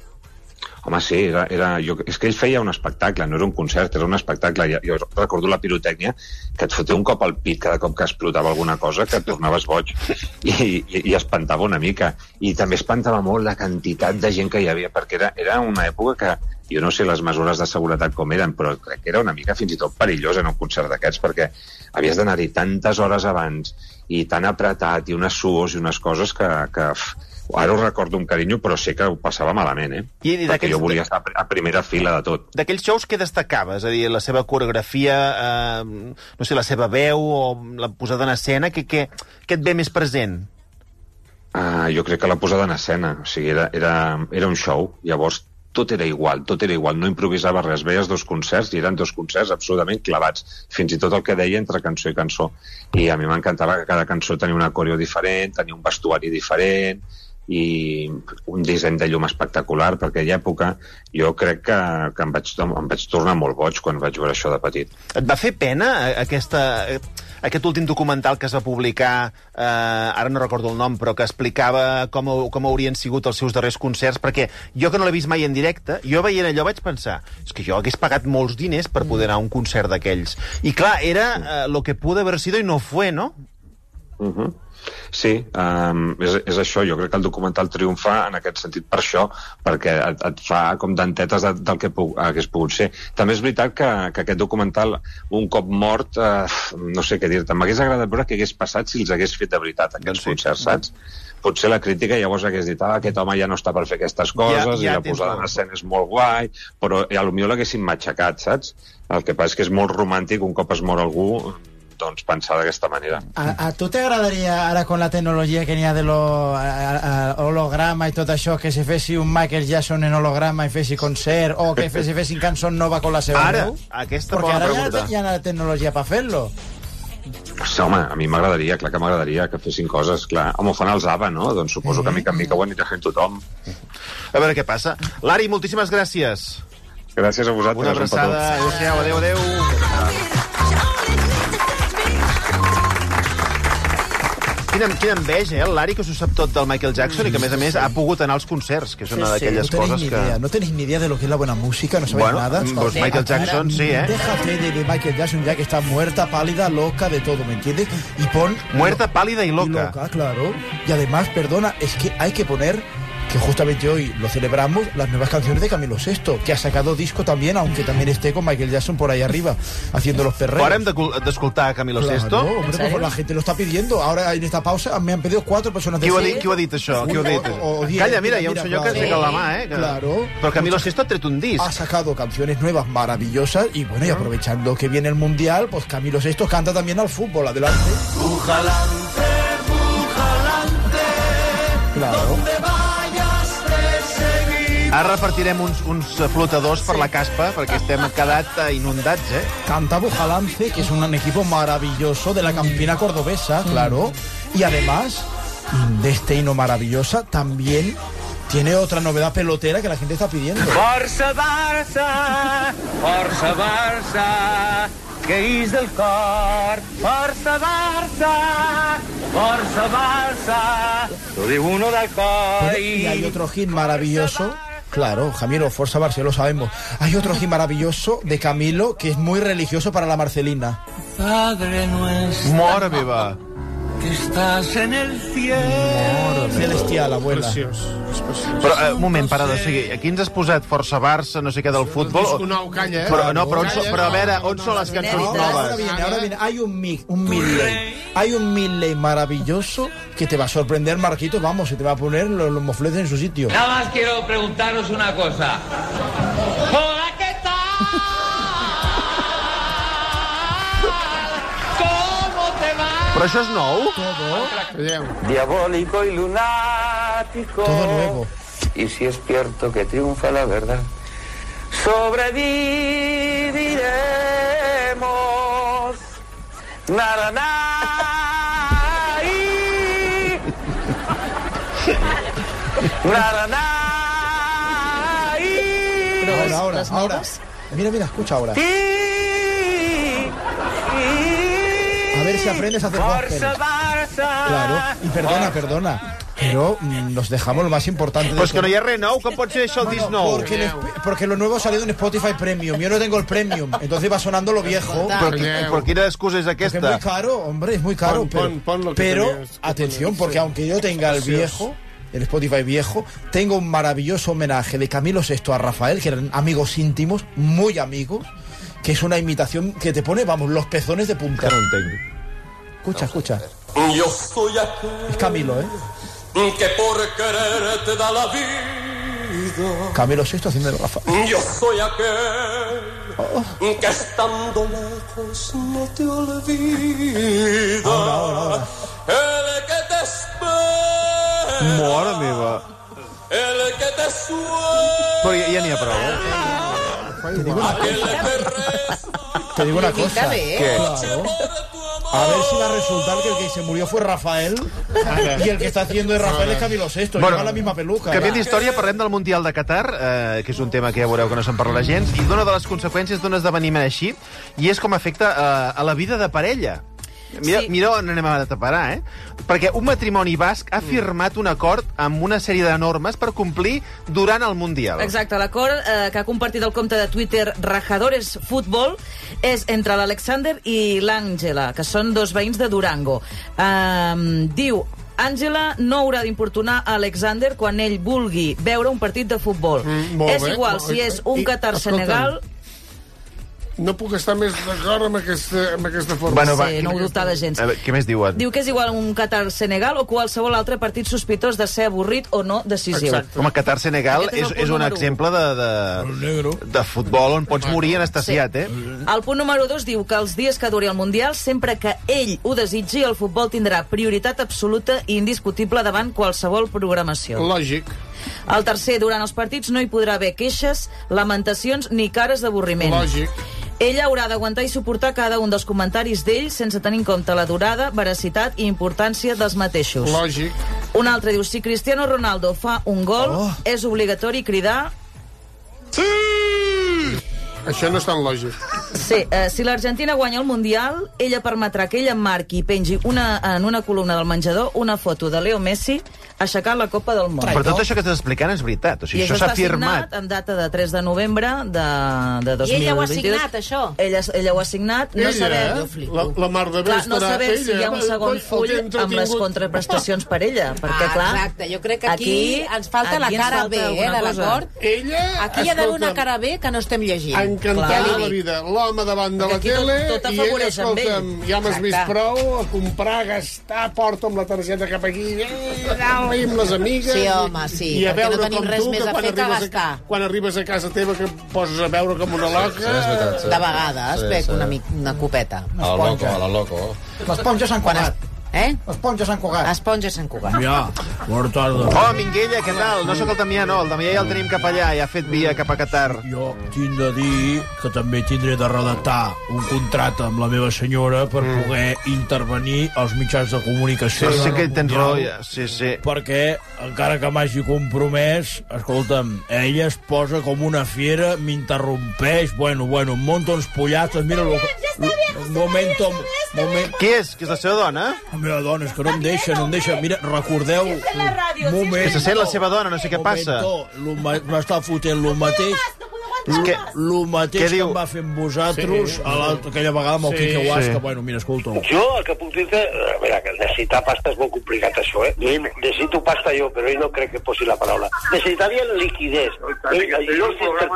Speaker 3: Home, sí, és que ell feia un espectacle, no era un concert, era un espectacle. Jo recordo la pirotècnia, que et fotia un cop al pit cada cop que explotava alguna cosa, que et tornaves boig i espantava una mica. I també espantava molt la quantitat de gent que hi havia, perquè era una època que jo no sé les mesures de seguretat com eren, però crec que era una mica fins i tot perillós en un concert d'aquests, perquè havies d'anar-hi tantes hores abans i tan apretat i unes suors i unes coses que ara ho recordo amb carinyo, però sé que ho passava malament, perquè jo volia estar a primera fila de tot.
Speaker 2: D'aquells shows què destacava? És a dir, la seva coreografia, no sé, la seva veu o la posada en escena, què et ve més present?
Speaker 3: Jo crec que la posada en escena, o sigui, era un show, llavors tot era igual, no improvisava res, veies dos concerts i eren dos concerts absolutament clavats, fins i tot el que deia entre cançó i cançó, i a mi m'encantava que cada cançó tenia una coreo diferent, tenia un vestuari diferent i un disseny de llum espectacular, perquè aquella època jo crec que em vaig tornar molt boig quan vaig veure això de petit.
Speaker 2: Et va fer pena aquest últim documental que es va publicar, ara no recordo el nom, però que explicava com haurien sigut els seus darrers concerts, perquè jo que no l'he vist mai en directe, jo veient allò vaig pensar, és que jo hagués pagat molts diners per poder anar a un concert d'aquells. I clar, era lo que pudo haber sido y no fue, no?
Speaker 3: Sí, és això. Jo crec que el documental triomfa en aquest sentit per això, perquè et fa com dentetes del que hagués pogut ser. També és veritat que aquest documental, un cop mort, no sé què dir-te, m'hagués agradat veure què hagués passat si els hagués fet de veritat aquests concerts, saps? Potser la crítica llavors hagués dit aquest home ja no està per fer aquestes coses, i la posada en escena és molt guai, però potser l'haguessin matxacat, saps? El que passa és que és molt romàntic un cop es mor algú, doncs pensar d'aquesta manera.
Speaker 1: ¿A tu te agradaria, ara con la tecnologia que n'hi ha de holograma i tot això, que se fessi un Michael Jackson en holograma i fessi concert, o que se fessin cançó nova con la seva veu?
Speaker 2: Aquesta
Speaker 1: Perquè
Speaker 2: bona
Speaker 1: ara
Speaker 2: pregunta.
Speaker 1: hi ha la tecnologia per fer-lo.
Speaker 3: Sí, home, a mi m'agradaria, clar que m'agradaria que fessin coses, clar. Home, ho fan els ABBA, no? Doncs suposo que mica en mica ho anirà fent tothom.
Speaker 2: A veure què passa. Lari, moltíssimes gràcies.
Speaker 3: Gràcies a vosaltres.
Speaker 2: Una abraçada. Adéu, adéu. Quina enveja, el Lari, que s'ho sap tot del Michael Jackson i que, a més, ha pogut anar als concerts, que és una d'aquelles coses que...
Speaker 1: No tenéis ni idea de lo que es la buena música, no sabéis nada.
Speaker 2: Pues Michael Jackson, sí, ¿eh?
Speaker 1: Déjate de Michael Jackson ya que está muerta, pálida, loca, de todo, ¿me entiendes? Y pon...
Speaker 2: Muerta, pálida y loca.
Speaker 1: Y loca, claro. Y además, perdona, es que hay que poner... que justamente hoy lo celebramos, las nuevas canciones de Camilo VI, que ha sacado disco también, aunque también esté con Michael Jackson por ahí arriba, haciendo los perreos.
Speaker 2: ¿Ahora hem d'escoltar a Camilo VI?
Speaker 1: Claro, hombre, pues la gente lo está pidiendo. Ahora, en esta pausa, me han pedido 4 personas de...
Speaker 2: Qui ho ha dit, això? Calla, mira, hi ha un senyor que aixeca la mà, ¿eh?
Speaker 1: Claro.
Speaker 2: Però Camilo VI ha tret un disc.
Speaker 1: Ha sacado canciones nuevas maravillosas y, bueno, y aprovechando que viene el Mundial, pues Camilo VI canta también al fútbol. Adelante.
Speaker 5: Bujalante, bujalante,
Speaker 1: claro.
Speaker 5: Donde vayas te seguiré.
Speaker 2: Ara repartirem uns flotadors per la caspa, perquè estem quedat inundats, eh?
Speaker 1: Canta Bujalance, que es un equipo maravilloso de la Campina cordobesa, claro. Y además, de este himno maravillosa, también tiene otra novedad pelotera que la gente está pidiendo.
Speaker 5: Força Barça, força Barça, que és del cor. Força Barça, força Barça, lo diu uno del cor.
Speaker 1: Y hay otro hit maravilloso. Claro, Camilo, Forza Barça, lo sabemos. Hay otro hit maravilloso de Camilo que es muy religioso para la Marcelina.
Speaker 5: Padre nuestro,
Speaker 2: Mora meva,
Speaker 5: que estàs en el cielo.
Speaker 1: Celestial, abuela.
Speaker 2: Però, un moment, parada, o sigui, aquí ens has posat Força Barça, no sé què, del futbol...
Speaker 6: Disco nou, calla,
Speaker 2: Però a veure, on són les cançons
Speaker 1: Ahora
Speaker 2: noves?
Speaker 1: viene. Hay un medley. Hay un medley maravilloso que te va a sorprender, Marquito. Vamos, se te va a poner los mofletes en su sitio.
Speaker 5: Nada más quiero preguntaros una cosa. Hola, ¿qué tal? ¿Cómo te va?
Speaker 2: Però això és nou?
Speaker 5: Diabólico y lunático.
Speaker 1: Todo nuevo.
Speaker 5: Y si es cierto que triunfa la verdad, sobreviviremos. Naranay. Naranay.
Speaker 1: Ahora. Mira, escucha ahora. A ver si aprendes a hacer gospel. Claro, y perdona. Pero nos dejamos lo más importante.
Speaker 2: Pues que no hi ha res nou, com pot ser això el disc nou?
Speaker 1: Porque lo nuevo ha salido en Spotify Premium. Yo no tengo el Premium, entonces va sonando lo viejo.
Speaker 2: Però quina excusa és aquesta?
Speaker 1: Porque es muy caro, hombre, es muy caro. Pero atención, porque aunque yo tenga el viejo, el Spotify viejo, tengo un maravilloso homenaje de Camilo VI a Rafael, que eran amigos íntimos, muy amigos, que es una imitación que te pone, vamos, los pezones de punta.
Speaker 2: No entenc.
Speaker 1: Escucha.
Speaker 5: Yo soy aquel
Speaker 1: Es Camilo, ¿eh?
Speaker 5: que por quererte da la vida.
Speaker 1: Camilo VI haciendo de Rafael.
Speaker 5: Yo soy aquel que estando lejos no te olvida.
Speaker 1: Ahora.
Speaker 5: El que te espera.
Speaker 2: Mora meva.
Speaker 5: El que te sueña.
Speaker 2: Però ja n'hi ha prou, eh?
Speaker 1: Te digo una cosa.
Speaker 2: ¿Qué?
Speaker 1: Claro. A ver si va a resultar que el que se murió fue Rafael y el que está haciendo de Rafael es Camilo VI. Lleva la misma peluca.
Speaker 2: Canviant d'història, parlem del Mundial de Qatar, que és un tema que ja veureu que no se'n parla gens, i d'una de les conseqüències d'un esdeveniment així, i és com afecta a la vida de parella. Mira on anem a parar, eh? Perquè un matrimoni basc ha firmat un acord amb una sèrie de normes per complir durant el Mundial.
Speaker 21: Exacte, l'acord que ha compartit el compte de Twitter Rajadores Fútbol és entre l'Alexander i l'Àngela, que són dos veïns de Durango. Diu: Àngela no haurà d'importunar a Alexander quan ell vulgui veure un partit de futbol. És igual si és un Qatar-Senegal...
Speaker 6: No puc estar més d'acord amb aquesta forma.
Speaker 21: Bueno, sí, no ho dubtava gens.
Speaker 2: Què més diuen?
Speaker 21: Diu que és igual un Qatar-Senegal o qualsevol altre partit sospitós de ser avorrit o no decisiu.
Speaker 2: Exacte. Home, Qatar-Senegal és un exemple de futbol on pots morir anestesiat, eh?
Speaker 21: El punt número 2 diu que els dies que duri el Mundial, sempre que ell ho desitgi, el futbol tindrà prioritat absoluta i indiscutible davant qualsevol programació.
Speaker 6: Lògic.
Speaker 21: El tercer, durant els partits no hi podrà haver queixes, lamentacions ni cares d'avorriment.
Speaker 6: Lògic.
Speaker 21: Ella haurà d'aguantar i suportar cada un dels comentaris d'ell sense tenir en compte la durada, veracitat i importància dels mateixos.
Speaker 6: Lògic.
Speaker 21: Un altre diu, si Cristiano Ronaldo fa un gol, és obligatori cridar...
Speaker 6: Sí! Això no és tan lògic.
Speaker 21: Sí, si l'Argentina guanya el Mundial, ella permetrà que ella marqui i pengi en una columna del menjador una foto de Leo Messi aixecant la Copa del Món.
Speaker 2: Però tot això que estàs explicant és veritat. O sigui, això s'ha firmat
Speaker 21: en data de 3 de novembre de 2022.
Speaker 9: I ella ho ha signat, això?
Speaker 21: Ella ho ha signat. No sabem,
Speaker 6: la mar de bé
Speaker 21: no sabem si hi ha un segon full amb les contraprestacions per ella. Perquè, clar,
Speaker 9: exacte, jo crec que aquí ens falta la cara B, de l'acord? Aquí hi ha d'haver una cara B que no estem llegint.
Speaker 6: Encantada la vida. L'home davant de la tele i ell, escolta'm, ja m'has vist prou, a comprar, gastar, porta amb la targeta cap aquí, amb les amigues.
Speaker 9: Sí, home, sí, perquè no tenim res més a fer que gastar.
Speaker 6: Quan arribes a casa teva que poses a veure com una loca...
Speaker 9: De vegades bec una copeta.
Speaker 7: A la loco.
Speaker 1: L'esponja Sant Cugat.
Speaker 21: Esponja Sant Cugat.
Speaker 9: Esponja Sant Cugat.
Speaker 1: Ja, bona tarda.
Speaker 2: Oh, Minguella, què tal? No sóc el Damià, no. El Damià ja el tenim cap allà, ja ha fet via cap a Qatar.
Speaker 1: Jo tinc de dir que també tindré de redactar un contracte amb la meva senyora per poder intervenir als mitjans de comunicació.
Speaker 2: Sí que tens raó, sí.
Speaker 1: Perquè, encara que m'hagi compromès, escolta'm, ella es posa com una fiera, m'interrompeix, bueno, em monta uns pollatos, mira... Un moment...
Speaker 2: Qui és? Que és la seva dona?
Speaker 1: La meva dona, és que no em deixa. Mira, recordeu... Un moment...
Speaker 2: Que se sent la seva dona, no sé què passa.
Speaker 1: M'està fotent lo mateix... Lo mateix que em va fer amb vosaltres aquella vegada amb el Quique Huasca. Bueno, mira, escolta.
Speaker 8: Jo el que puc dir-te... Mira, que necessitar pasta és molt complicat, això, necessito pasta jo, però ell no crec que posi la paraula. Necessitaria liquidez. Jo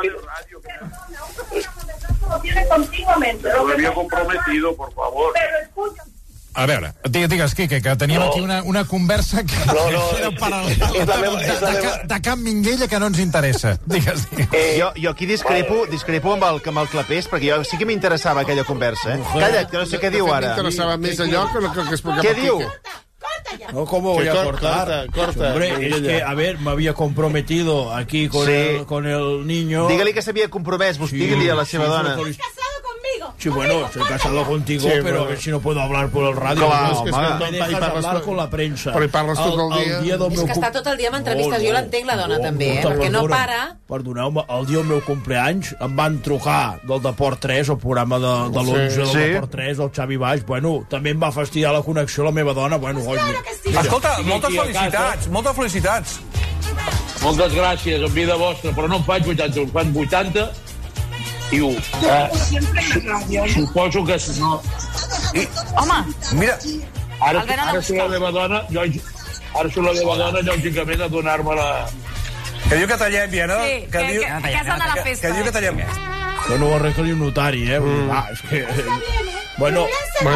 Speaker 10: lo tiene continuamente.
Speaker 8: Lo había comprometido, por favor.
Speaker 10: Pero escucha.
Speaker 12: A veure, digues, Quique, que teníem aquí una conversa que era paral·lela de cap Minguella que no ens interessa. Digues.
Speaker 2: Jo aquí discrepo amb el Clapés, perquè jo sí que m'interessava aquella conversa. Calla't, que no sé què diu ara.
Speaker 6: M'interessava més allò que el que explicava
Speaker 2: Quique. Què diu?
Speaker 1: No, ¿cómo voy a cortar?
Speaker 6: Corta.
Speaker 1: Hombre, es que, a ver, me había comprometido aquí con el niño.
Speaker 2: Dígale que s'havia compromès, dígale a la seva dona.
Speaker 1: Sí, bueno, estoy casado contigo, pero a ver si no puedo hablar por el radio. Me dejas hablar con la prensa.
Speaker 6: Però hi parles tot el dia.
Speaker 9: És que està tot el dia amb entrevistes. Jo l'entenc, la dona, també, perquè no para.
Speaker 1: Perdoneu-me, el dia del meu compleanys em van trucar del Deport 3, el programa de l'11 del Deport 3, el Xavi Baix. Bueno, també em va fastidiar la connexió la meva dona. Bueno,
Speaker 12: escolta, moltes felicitats, moltes felicitats.
Speaker 5: Moltes gràcies, en vida vostra, però no en faig 80, en fan 80 i 1. Suposo que no.
Speaker 21: Home,
Speaker 12: mira,
Speaker 5: ara sóc la meva dona, lògicament, a donar-me la...
Speaker 12: Que diu que tallem, no?
Speaker 21: Sí, que s'ha de la festa.
Speaker 12: Que diu que tallem.
Speaker 1: Que no ho arregla ni un notari, és que... Bueno,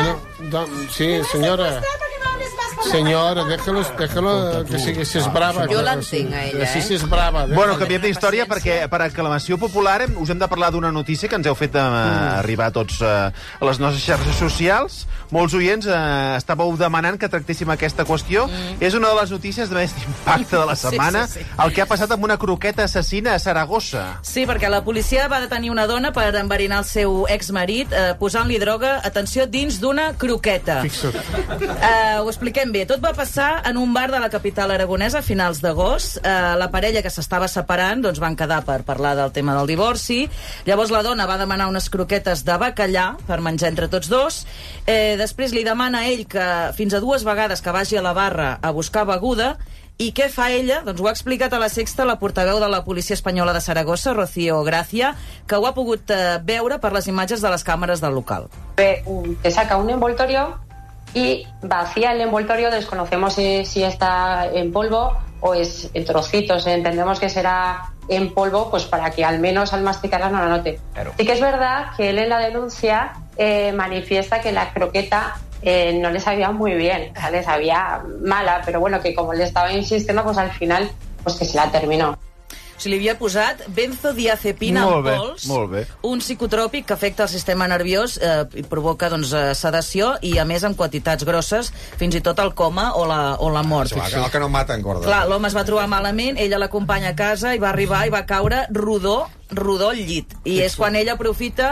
Speaker 6: sí, senyora. Senyora, déjalo que si és brava.
Speaker 9: Jo l'entenc, a ella,
Speaker 6: Si és brava.
Speaker 2: Bueno, canviem d'història perquè per aclamació popular us hem de parlar d'una notícia que ens heu fet arribar a tots a les nostres xarxes socials. Molts oients estàveu demanant que tractéssim aquesta qüestió. És una de les notícies de més d'impacte de la setmana. El que ha passat amb una croqueta assassina a Saragossa.
Speaker 21: Sí, perquè la policia va detenir una dona per enverinar el seu exmarit posant-li droga, atenció, dins d'una croqueta.
Speaker 6: Fixa't.
Speaker 21: Ho expliquem bé. Tot va passar en un bar de la capital aragonesa a finals d'agost. La parella que s'estava separant doncs van quedar per parlar del tema del divorci. Llavors la dona va demanar unes croquetes de bacallà per menjar entre tots dos. Després li demana a ell que fins a 2 vegades que vagi a la barra a buscar beguda. I què fa ella? Doncs ho ha explicat a La Sexta la portaveu de la policia espanyola de Saragossa, Rocío Gracia, que ho ha pogut veure per les imatges de les càmeres del local.
Speaker 13: Te saca un envoltorio y vacía el envoltorio, desconocemos si está en polvo o es en trocitos, entendemos que será en polvo, pues para que al menos al masticarla no la note. Claro. Sí que es verdad que él en la denuncia manifiesta que la croqueta no le sabía muy bien, o sea, le sabía mala, pero bueno, que como le estaba insistiendo, pues al final, pues que se la terminó.
Speaker 21: O sigui, li havia posat benzodiazepina en pols, un psicotròpic que afecta el sistema nerviós i provoca sedació i, a més, en quantitats grosses, fins i tot el coma o la mort.
Speaker 7: El que no mata engorda.
Speaker 21: Clar, l'home es va trobar malament, ella l'acompanya a casa i va arribar i va caure rodó al llit. I és quan ella aprofita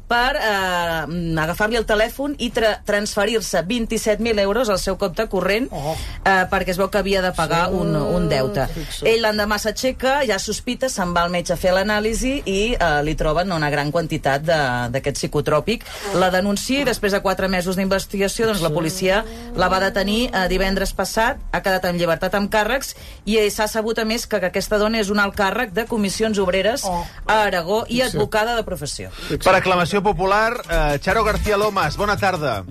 Speaker 21: per agafar-li el telèfon i transferir-se 27.000 euros al seu compte corrent perquè es veu que havia de pagar un deute. Ell l'endemà s'aixeca, ja sospita, se'n va al metge a fer l'anàlisi i li troben una gran quantitat d'aquest psicotròpic. La denuncia i després de 4 mesos d'investigació doncs la policia la va detenir divendres passat, ha quedat en llibertat amb càrrecs i s'ha sabut a més que aquesta dona és un alt càrrec de comissions obreres a Aragó i advocada de professió.
Speaker 2: Per aclamació popular, Charo García Lomas, bona tarda.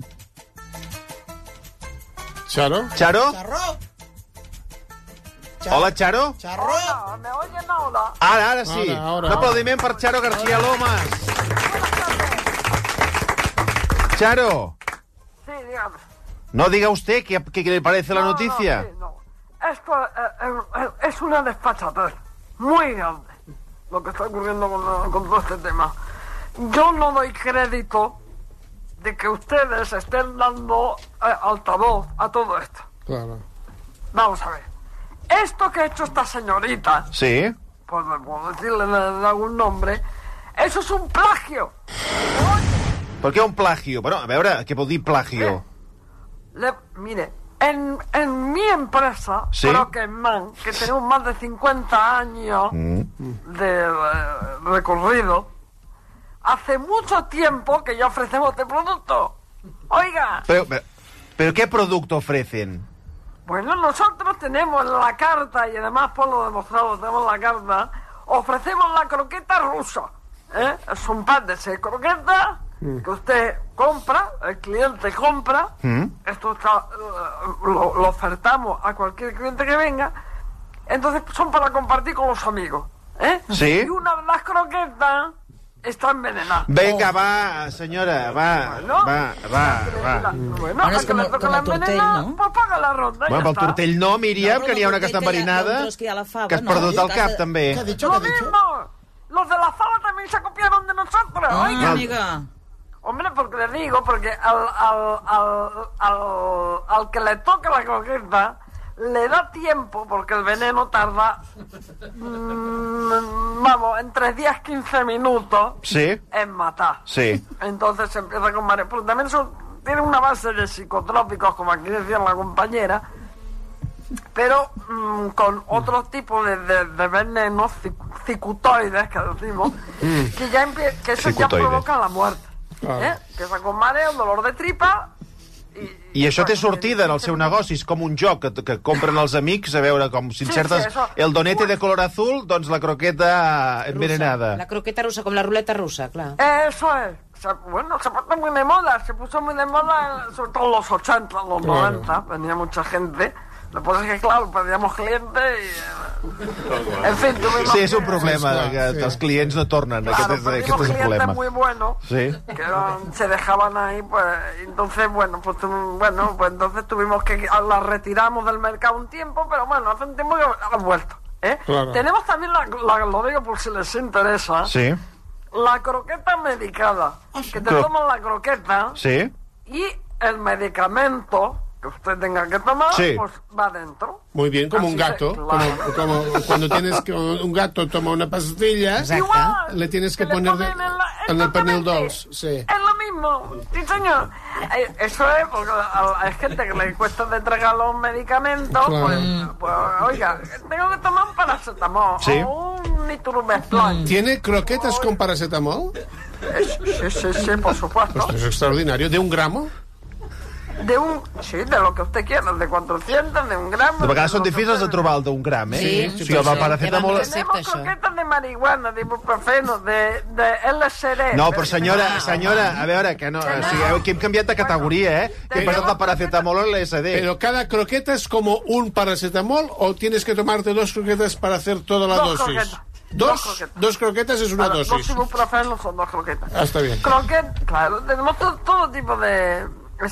Speaker 6: Charo?
Speaker 2: Charo? Hola, Charo?
Speaker 15: Hola, ¿me oyen ahora?
Speaker 2: Ara sí. Un aplaudiment per Charo García Lomas. Charo.
Speaker 15: Sí, dígame.
Speaker 2: No diga usted qué le parece la noticia.
Speaker 15: No. Esto es una desfachatez muy grande, lo que está ocurriendo con todo este tema. Yo no doy crédito de que ustedes estén dando altavoz a todo esto.
Speaker 6: Claro.
Speaker 15: Vamos a ver. Esto que ha hecho esta señorita,
Speaker 2: sí,
Speaker 15: pues por decirle de algún nombre, eso es un plagio.
Speaker 2: ¿Por qué un plagio? Bueno, a veure, què vol dir plagio?
Speaker 15: Mire, en mi empresa,
Speaker 2: ¿sí?
Speaker 15: Croquetman, que tenemos más de 50 años de recorrido, hace mucho tiempo que ya ofrecemos este producto. Oiga.
Speaker 2: ¿Pero qué producto ofrecen?
Speaker 15: Bueno, nosotros tenemos la carta, y además por lo demostrado tenemos la carta, ofrecemos la croqueta rusa. Es un pack de 6 croquetas que usted compra, el cliente compra, esto está, lo ofertamos a cualquier cliente que venga, entonces son para compartir con los amigos.
Speaker 2: Sí.
Speaker 15: Y una de las croquetas está envenenada.
Speaker 2: Venga, va, senyora, va.
Speaker 15: Bueno, a que le toque la envenenada, pues paga la ronda.
Speaker 2: Bueno, pel tortell no, Míriam, que n'hi ha una que està enverinada, que has perdut el cap, també.
Speaker 15: Lo mismo. Los de la sala también se copiaron de nosotros.
Speaker 21: Oiga, amiga.
Speaker 15: Hombre, porque le digo, porque al que le toque la croqueta le da tiempo, porque el veneno tarda, vamos, entre 10-15 minutos en matar.
Speaker 2: Sí.
Speaker 15: Entonces se empieza con mareo. Pero también tiene una base de psicotrópicos, como aquí decía la compañera, pero con otros tipos de venenos, cicutoides, que decimos, que eso ya provoca la muerte. Que és con mareo, dolor de tripa.
Speaker 2: I això té sortida en el seu negoci, és com un joc que compren els amics, a veure, com si encertes el donete de color azul, doncs la croqueta envenenada.
Speaker 9: La croqueta rusa, com la ruleta rusa, clar.
Speaker 15: Eso es. Bueno, se puso muy de moda, sobre todo en los 80, los 90, venía mucha gente. Lo que pasa es que, claro, perdíamos clientes y... En fin, tuvimos...
Speaker 2: Sí, és un problema, que els clients no tornen.
Speaker 15: Claro,
Speaker 2: aquest és un problema.
Speaker 15: clientes muy buenos, que se dejaban ahí, pues, entonces, pues entonces tuvimos que... Las retiramos del mercado un tiempo, pero bueno, hace un tiempo que han vuelto. Claro. Tenemos también, lo digo por si les interesa, la croqueta medicada, que te toman la croqueta y el medicamento que usted tenga que tomar, pues va dentro.
Speaker 6: Muy bien, como un gato. Como cuando tienes que un gato toma una pastilla, le tienes que poner en el pernil dulce. Sí.
Speaker 15: Es lo mismo, sí señor. Eso es porque hay gente que le cuesta de entregar los medicamentos, pues oiga, tengo que tomar un paracetamol o un nitrumeflán.
Speaker 6: ¿Tiene croquetas con paracetamol?
Speaker 15: Sí, por supuesto.
Speaker 6: Pues es extraordinario. ¿De 1 gramo?
Speaker 15: De lo que usted quiera, de 400, de 1 gramo.
Speaker 2: De vegades són difícils de trobar el d'1 gram,
Speaker 15: Sí,
Speaker 2: el paracetamol...
Speaker 15: Tenemos croquetas de marihuana, de ibuprofeno, de LSD...
Speaker 2: No, però senyora, a veure, que no... O sigui, aquí hem canviat de categoria, Que hem passat del paracetamol a l'LSD.
Speaker 6: Pero cada croqueta es como un paracetamol, o tienes que tomarte 2 croquetas para hacer toda la dosis. Dos croquetas es una dosis.
Speaker 15: 2 ibuprofenos son 2 croquetas.
Speaker 6: Está bien.
Speaker 15: Claro, tenemos todo tipo de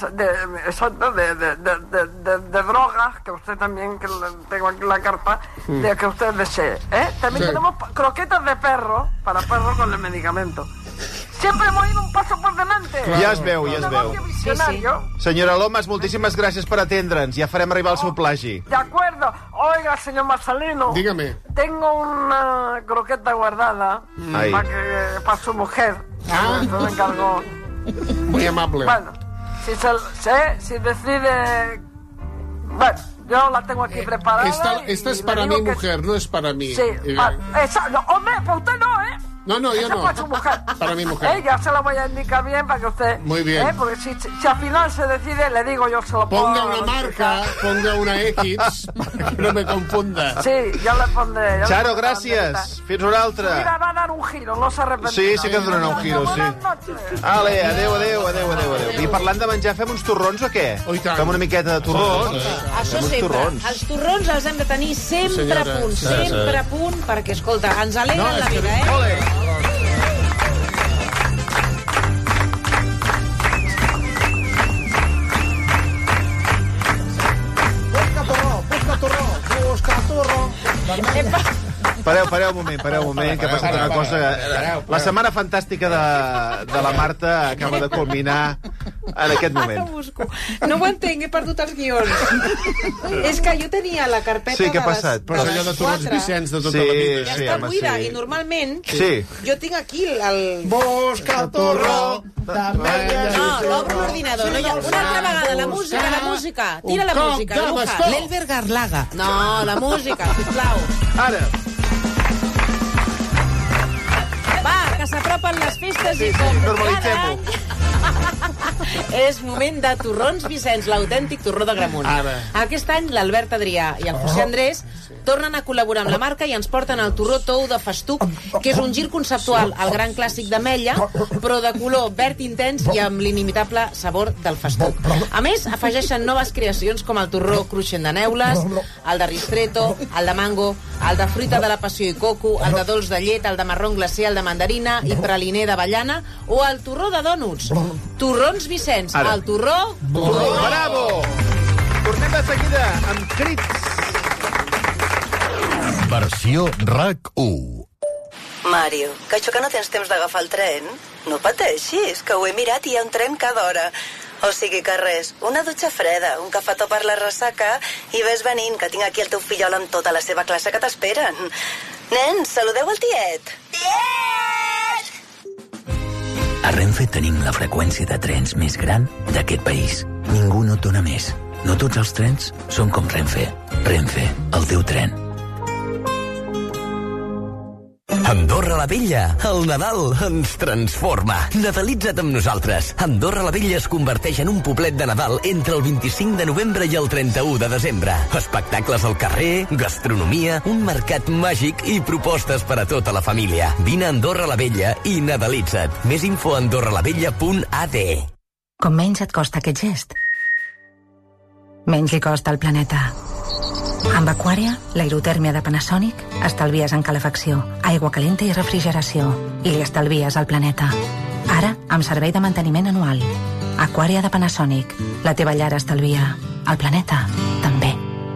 Speaker 15: drogas, que usted también, que tengo aquí la carta, de que usted desee. También tenemos croquetas de perro, para perros con el medicamento. Siempre hemos ido un paso por delante.
Speaker 2: Ja es veu. Senyora Lomas, moltíssimes gràcies per atendre'ns. Ja farem arribar el seu plagi.
Speaker 15: De acuerdo. Oiga, señor Marcelino.
Speaker 6: Dígame.
Speaker 15: Tengo una croqueta guardada para su mujer. Me encargó.
Speaker 6: Muy amable.
Speaker 15: Bueno, si decide... Bueno, yo la tengo aquí preparada.
Speaker 6: Esta es para mi mujer, no es para mí.
Speaker 15: Sí, hombre, para usted no, ¿eh?
Speaker 6: No, yo no.
Speaker 15: Para su mujer.
Speaker 6: Para mi mujer.
Speaker 15: Ya se la voy a indicar bien para que usted...
Speaker 6: Muy bien.
Speaker 15: Porque si al final se decide, le digo yo se lo pongo.
Speaker 6: Ponga una marca, ponga una X, para que no me confunda.
Speaker 15: Sí, yo le pondré.
Speaker 2: Charo, gràcies. Fins una altra.
Speaker 15: Mira, va a dar un giro, no s'arrepentirà.
Speaker 2: Sí que ens donarà un giro, sí. Ale, adéu. I parlant de menjar, fem uns torrons o què? Fem una miqueta de torrons.
Speaker 9: Això sempre. Els torrons els hem de tenir sempre a punt, sempre a punt, perquè, escolta, ens alegren la vida,
Speaker 2: Ole! Pareu un moment, que ha passat una cosa... La setmana fantàstica de la Marta acaba de culminar en aquest moment.
Speaker 9: No ho entenc, he perdut els guions. És que jo tenia la carpeta
Speaker 2: sí, què ha passat?
Speaker 6: Però és allò de Torrons Vicenç de tota la vida.
Speaker 9: Ja està buida, i normalment jo tinc aquí el...
Speaker 1: Busca torró.
Speaker 9: No, l'obro l'ordinador. Una altra vegada, la música. Tira la música, l'Elber Garlaga. No, la música, sisplau.
Speaker 2: Ara.
Speaker 9: Va, que s'apropen les festes i com
Speaker 2: normalitzem-ho.
Speaker 9: És moment de Torrons Vicenç, l'autèntic torró de Gramunt. Aquest any l'Albert Adrià i el José Andrés tornen a col·laborar amb la marca i ens porten el torró tou de festuc, que és un gir conceptual al gran clàssic d'ametlla, però de color verd intens i amb l'inimitable sabor del festuc. A més, afegeixen noves creacions com el torró cruixent de neules, el de ristretto, el de mango, el de fruita de la passió i coco, el de dolç de llet, el de marrón glacé, el de mandarina i praliner d'avellana o el torró de dònuts. Torrons Vicenç, el torró...
Speaker 2: Bravo! Tornem de seguida amb crits.
Speaker 18: Versió RAC1.
Speaker 16: Mario, que això que no tens temps d'agafar el tren? No pateixis, que ho he mirat i hi ha un tren cada hora. O sigui que res, una dutxa freda, un cafetó per la ressaca i ves venint, que tinc aquí el teu fillol amb tota la seva classe que t'esperen. Nens, saludeu el tiet. Tiet!
Speaker 17: A Renfe tenim la freqüència de trens més gran d'aquest país. Ningú no et dona més. No tots els trens són com Renfe. Renfe, el teu tren.
Speaker 19: Andorra la Vella, el Nadal ens transforma. Natalitza't amb nosaltres. Andorra la Vella es converteix en un poblet de Nadal entre el 25 de novembre i el 31 de desembre. Espectacles al carrer, gastronomia, un mercat màgic i propostes per a tota la família. Vine a Andorra la Vella i natalitza't. Més info a andorralavella.ad.
Speaker 20: Com menys et costa aquest gest, menys li costa al planeta. Amb Aquària, l'aerotèrmia de Panasonic, estalvies en calefacció, aigua calenta i refrigeració, i li estalvies al planeta. Ara, amb servei de manteniment anual. Aquària de Panasonic. La teva llar estalvia. El planeta, també.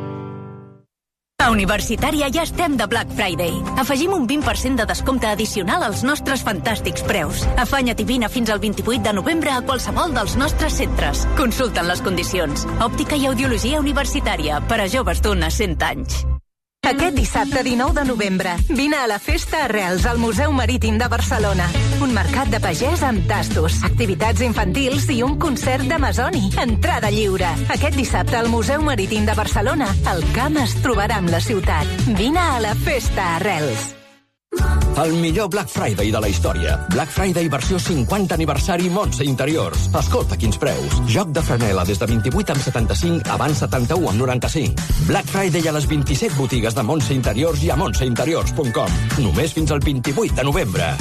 Speaker 22: A Universitària ja estem de Black Friday. Afegim un 20% de descompte addicional als nostres fantàstics preus. Afanya't i vine fins al 28 de novembre a qualsevol dels nostres centres. Consulta'n les condicions. Òptica i audiologia universitària, per a joves d'uns 100 anys.
Speaker 26: Aquest dissabte 19 de novembre, vine a la Festa Arrels al Museu Marítim de Barcelona. Un mercat de pagès amb tastos, activitats infantils i un concert d'Amazoni. Entrada lliure. Aquest dissabte al Museu Marítim de Barcelona, el camp es trobarà amb la ciutat. Vine a la Festa Arrels.
Speaker 19: El millor Black Friday de la història. Black Friday versió 50 aniversari Montse Interiors. Escolta quins preus. Joc de franela des de 28 amb 75, abans 71 amb 95. Black Friday a les 27 botigues de Montse Interiors i a montseinteriors.com. Només fins al 28 de novembre.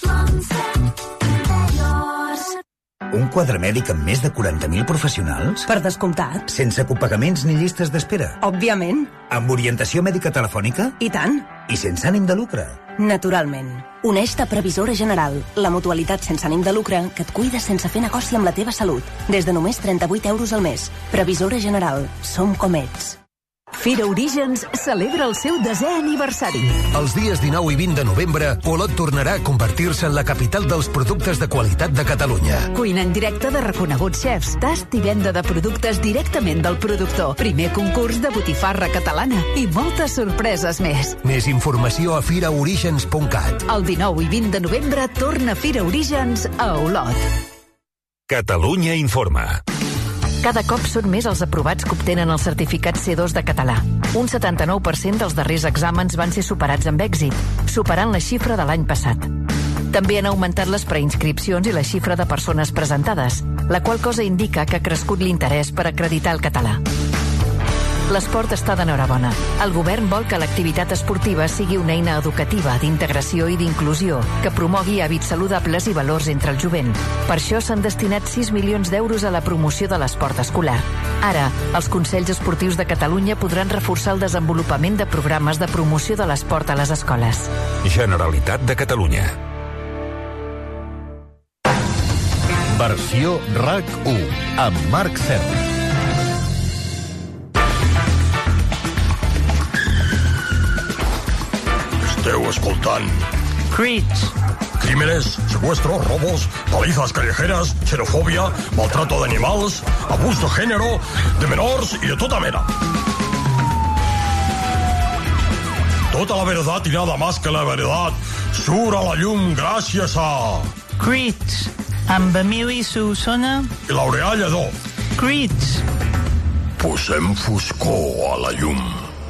Speaker 27: Un quadre mèdic amb més de 40.000 professionals?
Speaker 26: Per descomptat.
Speaker 27: Sense copagaments ni llistes d'espera?
Speaker 26: Òbviament.
Speaker 27: Amb orientació mèdica telefònica?
Speaker 26: I tant.
Speaker 27: I sense ànim de lucre?
Speaker 26: Naturalment. Uneix-te a Previsora General, la mutualitat sense ànim de lucre que et cuida sense fer negoci amb la teva salut. Des de només 38 euros al mes. Previsora General. Som com ets. Fira Orígens celebra el seu 10è aniversari.
Speaker 3: Els dies 19 i 20 de novembre, Olot tornarà a convertir-se en la capital dels productes de qualitat de Catalunya.
Speaker 26: Cuina en directe de reconeguts xefs, tast i venda de productes directament del productor, primer concurs de botifarra catalana i moltes sorpreses més.
Speaker 3: Més informació a firaorígens.cat.
Speaker 26: El 19 i 20 de novembre torna Fira Orígens a Olot.
Speaker 18: Catalunya informa.
Speaker 26: Cada cop són més els aprovats que obtenen el certificat C2 de català. Un 79% dels darrers exàmens van ser superats amb èxit, superant la xifra de l'any passat. També han augmentat les preinscripcions i la xifra de persones presentades, la qual cosa indica que ha crescut l'interès per acreditar el català. L'esport està d'enhorabona. El govern vol que l'activitat esportiva sigui una eina educativa, d'integració i d'inclusió, que promogui hàbits saludables i valors entre el jovent. Per això s'han destinat 6 milions d'euros a la promoció de l'esport escolar. Ara, els Consells Esportius de Catalunya podran reforçar el desenvolupament de programes de promoció de l'esport a les escoles.
Speaker 18: Generalitat de Catalunya. Versió RAC1 amb Marc Serra.
Speaker 4: Esteu escoltant
Speaker 11: Creeds.
Speaker 4: Crímenes, secuestros, robos, palizas callejeras, xenofòbia, maltrato d'animals, abús de género, de menors i de tota mena. Tota la verdad y nada más que la verdad surt a la llum gràcies a...
Speaker 11: Creeds, amb Emili Solsona
Speaker 4: i L'Aureà Lledó.
Speaker 11: Creeds.
Speaker 4: Posem foscor a la llum.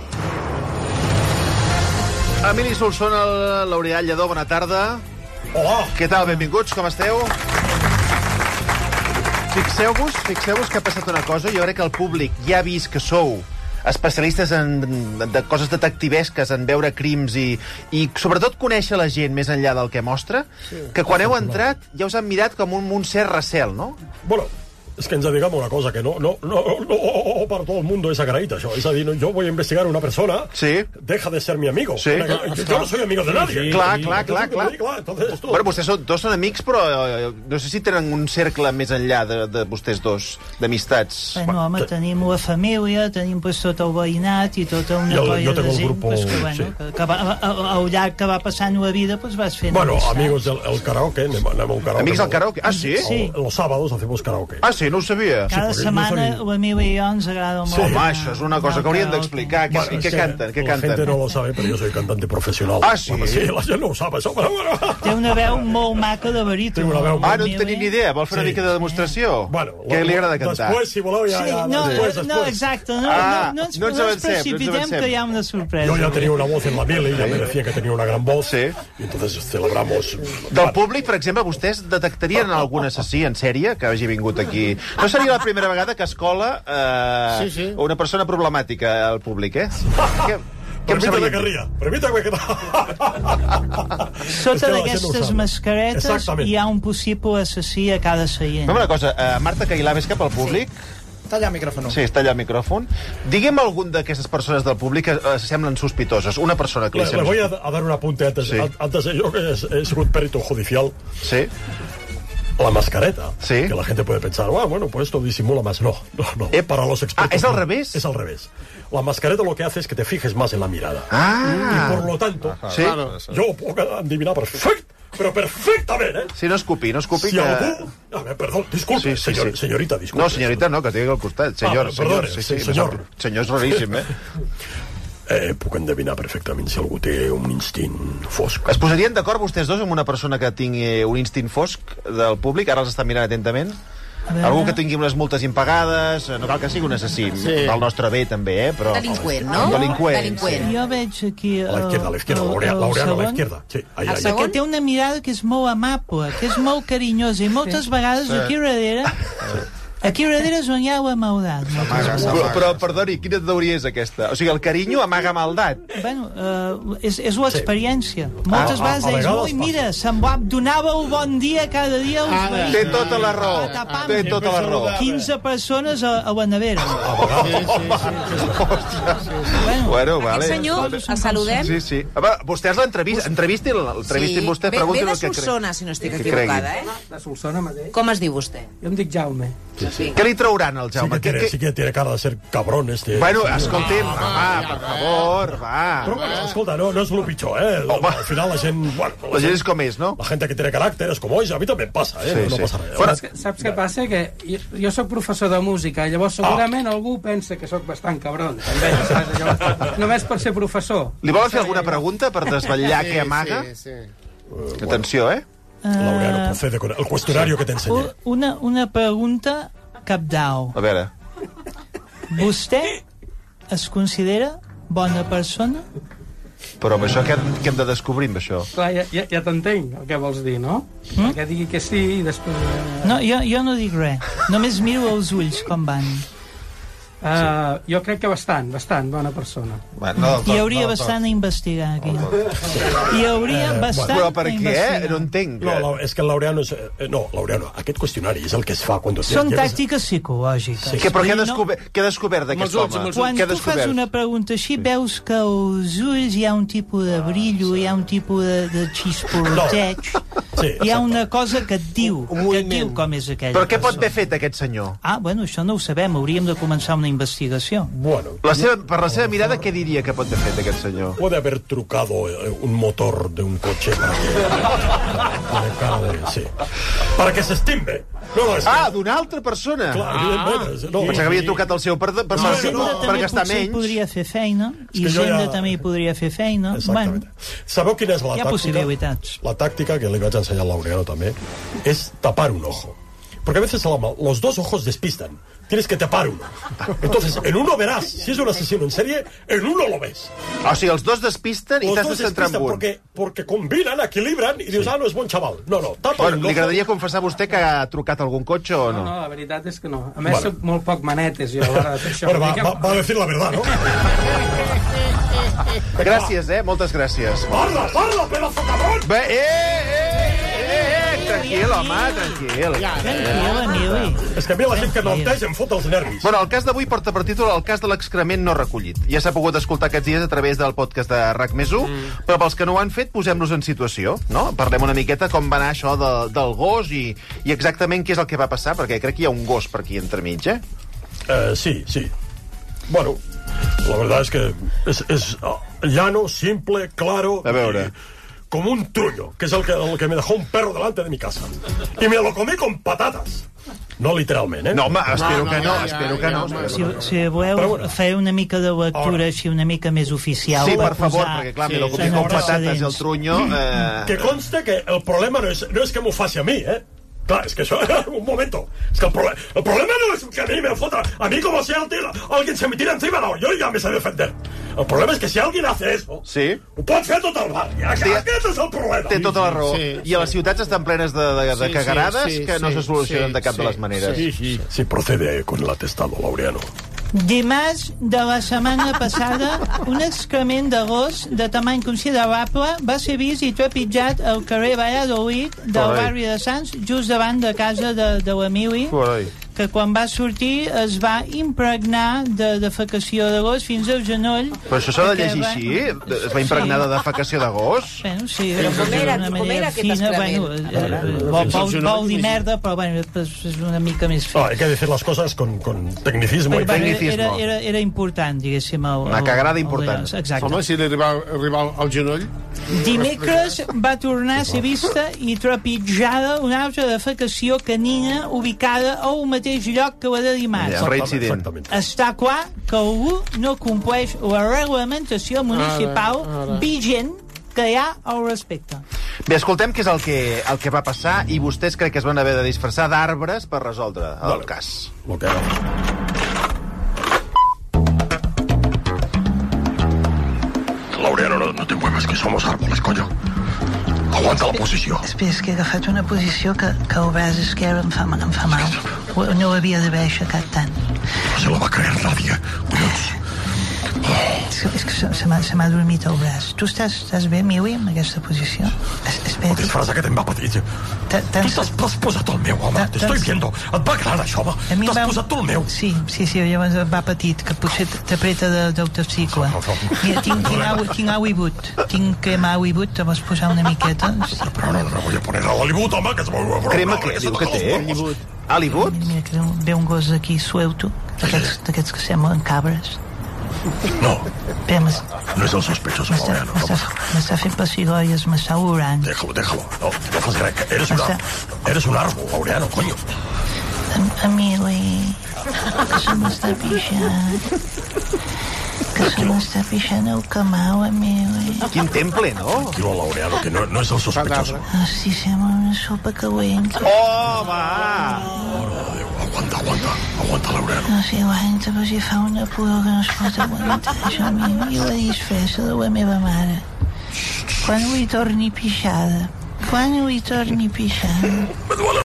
Speaker 2: Emili Solsona, L'Aureà Lledó, bona tarda.
Speaker 4: Hola.
Speaker 2: Què tal, benvinguts, com esteu? Fixeu-vos que ha passat una cosa. Jo crec que el públic ja ha vist que sou especialistes de coses detectivesques, en veure crims i sobretot conèixer la gent més enllà del que mostra, que quan heu entrat ja us han mirat com un cert recel, no?
Speaker 4: Bueno, es que ens dedicamos a una cosa que no para todo el mundo es agraït, això. És a dir, yo voy a investigar a una persona, deja de ser mi amigo.
Speaker 2: Sí.
Speaker 4: Yo no soy amigo de nadie.
Speaker 2: Clar. Bueno, vostès dos són amics, però no sé si tenen un cercle més enllà de vostès dos, d'amistats.
Speaker 11: Bueno, home, tenim la família, tenim pues, tot el veïnat i tota una colla de gent pues, que, bueno, que al llarg que va passant la vida pues, vas fent
Speaker 4: amistats. Amigos del karaoke, anem a un karaoke.
Speaker 2: Amics del karaoke? Ah, sí?
Speaker 4: Los sábados hacemos karaoke.
Speaker 2: Ah, sí? No ho sabia.
Speaker 11: Cada setmana l'Emili i jo ens agrada molt.
Speaker 2: Home, això és una cosa que hauríem d'explicar. Què canten?
Speaker 4: La gente no lo sabe, pero yo soy cantante profesional.
Speaker 2: Ah, sí?
Speaker 4: Sí, la gent no ho sap, això.
Speaker 11: Té una veu molt maca de baríton.
Speaker 2: Ah, no en tenim ni idea. Vol fer una mica de demostració? Què li agrada cantar?
Speaker 4: Després, si voleu, ja...
Speaker 11: No, exacte. No ens precipitem que hi ha una sorpresa.
Speaker 4: Yo ya tenía una voz en la miel, ella me decía que tenía una gran voz, y entonces celebramos...
Speaker 2: Del públic, per exemple, vostès detectarien algun assassí en sèrie que hagi vingut aquí? No seria la primera vegada que es cola una persona problemàtica al públic,
Speaker 4: Permítame que ria. Permítame que...
Speaker 11: Sota d'aquestes mascaretes hi ha un possible assassí a cada seient.
Speaker 2: Una cosa, Marta Cailà, ves cap al públic?
Speaker 1: Està allà el micròfon.
Speaker 2: Sí, està allà el micròfon. Digue'm algun d'aquestes persones del públic que semblen sospitoses. Una persona que li
Speaker 4: sembla... Le voy a dar un apunte antes. Antes yo que he sigut perito judicial.
Speaker 2: Sí.
Speaker 4: La mascareta, que la gente puede pensar, bueno, pues esto disimula más. No. Para los expertos...
Speaker 2: ¿es al revés?
Speaker 4: Es al revés. La mascareta lo que hace es que te fijes más en la mirada. Y por lo tanto, yo puedo adivinar pero perfectamente,
Speaker 2: Sí, no escupi.
Speaker 4: Si algú... A ver, perdón, disculpe, señorita, disculpe.
Speaker 2: No, señorita no, que estigui al costat. Senyor. Senyor és raríssim,
Speaker 4: puc endevinar perfectament si algú té un instint fosc.
Speaker 2: Es posarien d'acord vostès dos amb una persona que tingui un instint fosc del públic? Ara els està mirant atentament. Algú que tingui unes multes impagades, no cal que sigui un assassí, del nostre bé també, però...
Speaker 9: Delinqüent, no?
Speaker 2: Delinqüent.
Speaker 11: Jo veig aquí...
Speaker 4: A l'esquerda, L'Aureà a l'esquerda.
Speaker 11: Que té una mirada que és molt amable, que és molt carinyosa, i moltes vegades aquí darrere és on hi ha la maldat.
Speaker 2: Però, perdoni, quina teoria és aquesta? O sigui, el carinyo amaga maldat.
Speaker 11: Bueno, és l'experiència. Moltes vegades ells, mira, se'm donava un bon dia cada dia als veïns.
Speaker 2: Té tota la raó.
Speaker 11: 15 persones a la nevera.
Speaker 2: Bueno, vale.
Speaker 9: Aquest senyor, el saludem?
Speaker 2: Sí. Vostès l'entrevistin vostè, preguntin el que creu.
Speaker 9: Ve de Solsona, si no estic equivocada,
Speaker 14: De Solsona mateix.
Speaker 9: Com es diu vostè?
Speaker 14: Jo em dic Jaume.
Speaker 2: Què li trauran al Jaume?
Speaker 4: Sí que tiene cara de ser cabrón,
Speaker 2: Bueno, escolti'm, va, per favor, va.
Speaker 4: Però, escolta, no és el pitjor, Al final la gent...
Speaker 2: La gent és com és, no?
Speaker 4: La gent que té caràcter és com és, a mi també em passa, no passa res.
Speaker 5: Saps què passa? Que jo soc professor de música, i llavors segurament algú pensa que soc bastant cabron, també, només per ser professor.
Speaker 2: Li volen fer alguna pregunta per desvetllar què amaga?
Speaker 6: Sí.
Speaker 2: Atenció,
Speaker 4: Laureano, procede con el cuestionario que t'ensenyé.
Speaker 11: Una pregunta cabdal.
Speaker 2: A veure.
Speaker 11: Vostè es considera bona persona?
Speaker 2: Però amb això què hem de descobrir, amb això?
Speaker 5: Clar, ja t'entenc el que vols dir, no? Que digui que sí i després...
Speaker 11: No, jo no dic res. Només miro els ulls com van.
Speaker 5: Jo crec que bastant bona persona.
Speaker 11: Hi hauria bastant a investigar aquí. Hi hauria bastant
Speaker 2: Però per què? No entenc.
Speaker 4: No, és que el Laureano... No, Laureano, aquest qüestionari és el que es fa quan...
Speaker 11: Són tàctiques psicològiques.
Speaker 2: Però què ha descobert d'aquest home?
Speaker 11: Quan tu fas una pregunta així, veus que als ulls hi ha un tipus de brillo, hi ha un tipus de xisporteig, hi ha una cosa que et diu com és aquella.
Speaker 2: Però què pot haver fet aquest senyor?
Speaker 11: Bueno, això no ho sabem, hauríem de començar una investigació.
Speaker 4: Bueno,
Speaker 2: per la seva mirada, què diria que pot haver fet aquest senyor?
Speaker 4: Puede haber trucado un motor de un coche para que se estimbe.
Speaker 2: D'una altra persona?
Speaker 4: Clar, evidentment.
Speaker 2: Pensava que havia trucat el seu per gastar menys.
Speaker 11: Podria fer feina, i Hisenda també podria fer feina.
Speaker 4: Exactament. Sabeu quina és la tàctica?
Speaker 11: Hi ha possibilitats.
Speaker 4: La tàctica, que li vaig ensenyar al Laureano també, és tapar un ojo. Porque a veces los dos ojos despistan. Tienes que tapar uno. Entonces, en uno verás, si es un asesino en serie, en uno lo ves.
Speaker 2: O sigui, els dos despisten i t'has de centrar en un.
Speaker 4: Porque combinan, equilibran, i dius, no és bon xaval. No, tapa un ojo.
Speaker 2: Li agradaria confessar a vostè que ha trucat algun cotxe o no?
Speaker 5: No, la veritat és que no. A més, soc molt poc manetes, jo, a l'hora de fer això.
Speaker 4: Bueno, va a decir la verdad, ¿no?
Speaker 2: Gràcies, moltes gràcies.
Speaker 4: Parla, pedazo cabrón!
Speaker 2: Tranquil, home, tranquil.
Speaker 4: És que a mi la gent que no entès em fot els nervis.
Speaker 2: Bueno, el cas d'avui porta per títol el cas de l'excrement no recollit. Ja s'ha pogut escoltar aquests dies a través del podcast de RAC+1, però pels que no ho han fet, posem-nos en situació, no? Parlem una miqueta com va anar això del gos i exactament què és el que va passar, perquè crec que hi ha un gos per aquí entremig,
Speaker 4: Sí. Bueno, la verdad es que es llano, simple, claro...
Speaker 2: A veure...
Speaker 4: como un truño, que es el que me dejó un perro delante de mi casa. Y me lo comí con patatas. No literalment,
Speaker 2: No, home, espero que no.
Speaker 11: Si voleu fer una mica de lectura així una mica més oficial...
Speaker 2: Sí, per favor, perquè clar, me lo comí con patatas el truño...
Speaker 4: Que conste que el problema no es que m'ho faci a mi, Clar, és que això... Un momento. És que el problema no és que a mi me fotra... A mí como sea alguien se me tira encima, no. Yo ya me sé defender. El problema és que si alguien hace eso...
Speaker 2: Sí.
Speaker 4: Ho pot fer tot el barri. Aquest és el problema.
Speaker 2: Té tota la raó. I a les ciutats estan plenes de cagarades que no se solucionen de cap de les maneres.
Speaker 4: Sí, procede con el atestado, Laureano.
Speaker 11: Dimarts de la setmana passada, un excrement de gos de tamany considerable va ser vist i trepitjat al carrer Valladolid del barri de Sants, just davant de casa de l'Emili, que quan va sortir es va impregnar de defecació de gos fins al genoll.
Speaker 2: Però això s'ha de llegir així? Es va impregnar de defecació de gos?
Speaker 11: Bueno, sí, com era aquest excrement? Vol dir merda, però és una mica més fi.
Speaker 4: Hay que decir las cosas con tecnicismo.
Speaker 11: Era important, diguéssim.
Speaker 2: Una cagada important.
Speaker 6: Home, si li arriba al genoll...
Speaker 11: Dimecres va tornar a ser vista i trepitjada una altra defecació canina ubicada al mateix lloc que la de dimarts.
Speaker 2: Reincident.
Speaker 11: Està clar que algú no compleix la reglamentació municipal vigent que hi ha al respecte.
Speaker 2: Bé, escoltem què és el que va passar i vostès crec que es van haver de disfressar d'arbres per resoldre el cas.
Speaker 4: Laureano, no te muevas, que somos árboles, coño. Aguanta la posició.
Speaker 11: Espera, és que he agafat una posició que el braç esquerre em fa mal. No l'havia d'haver aixecat tant.
Speaker 4: No se la va creer nadie, collons.
Speaker 11: És que se m'ha dormit el braç. Tu estàs bé, Miwi, en aquesta posició?
Speaker 4: El disfraz aquest em va petit. Tu t'has posat el meu, home. T'estoy viendo. Et va gran, això, home. T'has posat tu el meu.
Speaker 11: Sí, llavors et va petit, que potser t'apreta d'autocicle. Mira, tinc Hollywood. Tinc crema Hollywood, te vas posar una miqueta.
Speaker 4: Però no voy a poner a Hollywood, home, que es vol...
Speaker 2: Crema què? Diu que té? Hollywood?
Speaker 11: Mira, que ve un gos aquí suelto, d'aquests que semblen cabres.
Speaker 4: No, no és el sospechoso, Laureano.
Speaker 11: M'està fent pessigolles, m'està olorant.
Speaker 4: Déjalo. No fas res, que eres un árbol, Laureano, coño.
Speaker 11: Emili, que se m'està pixant. Que se m'està pixant el camau, Emili.
Speaker 2: Quin temple, no?
Speaker 4: Tranquilo, Laureano, que no és el sospechoso.
Speaker 11: Hosti, sembla una sopa calenta.
Speaker 2: Oh, va!
Speaker 4: Aguanta, Laureano.
Speaker 11: No s'hi aguanta, però si fa una pudor que no es pot aguantar. Això a mi la disfressa de la meva mare. Quan ho hi torni pixada?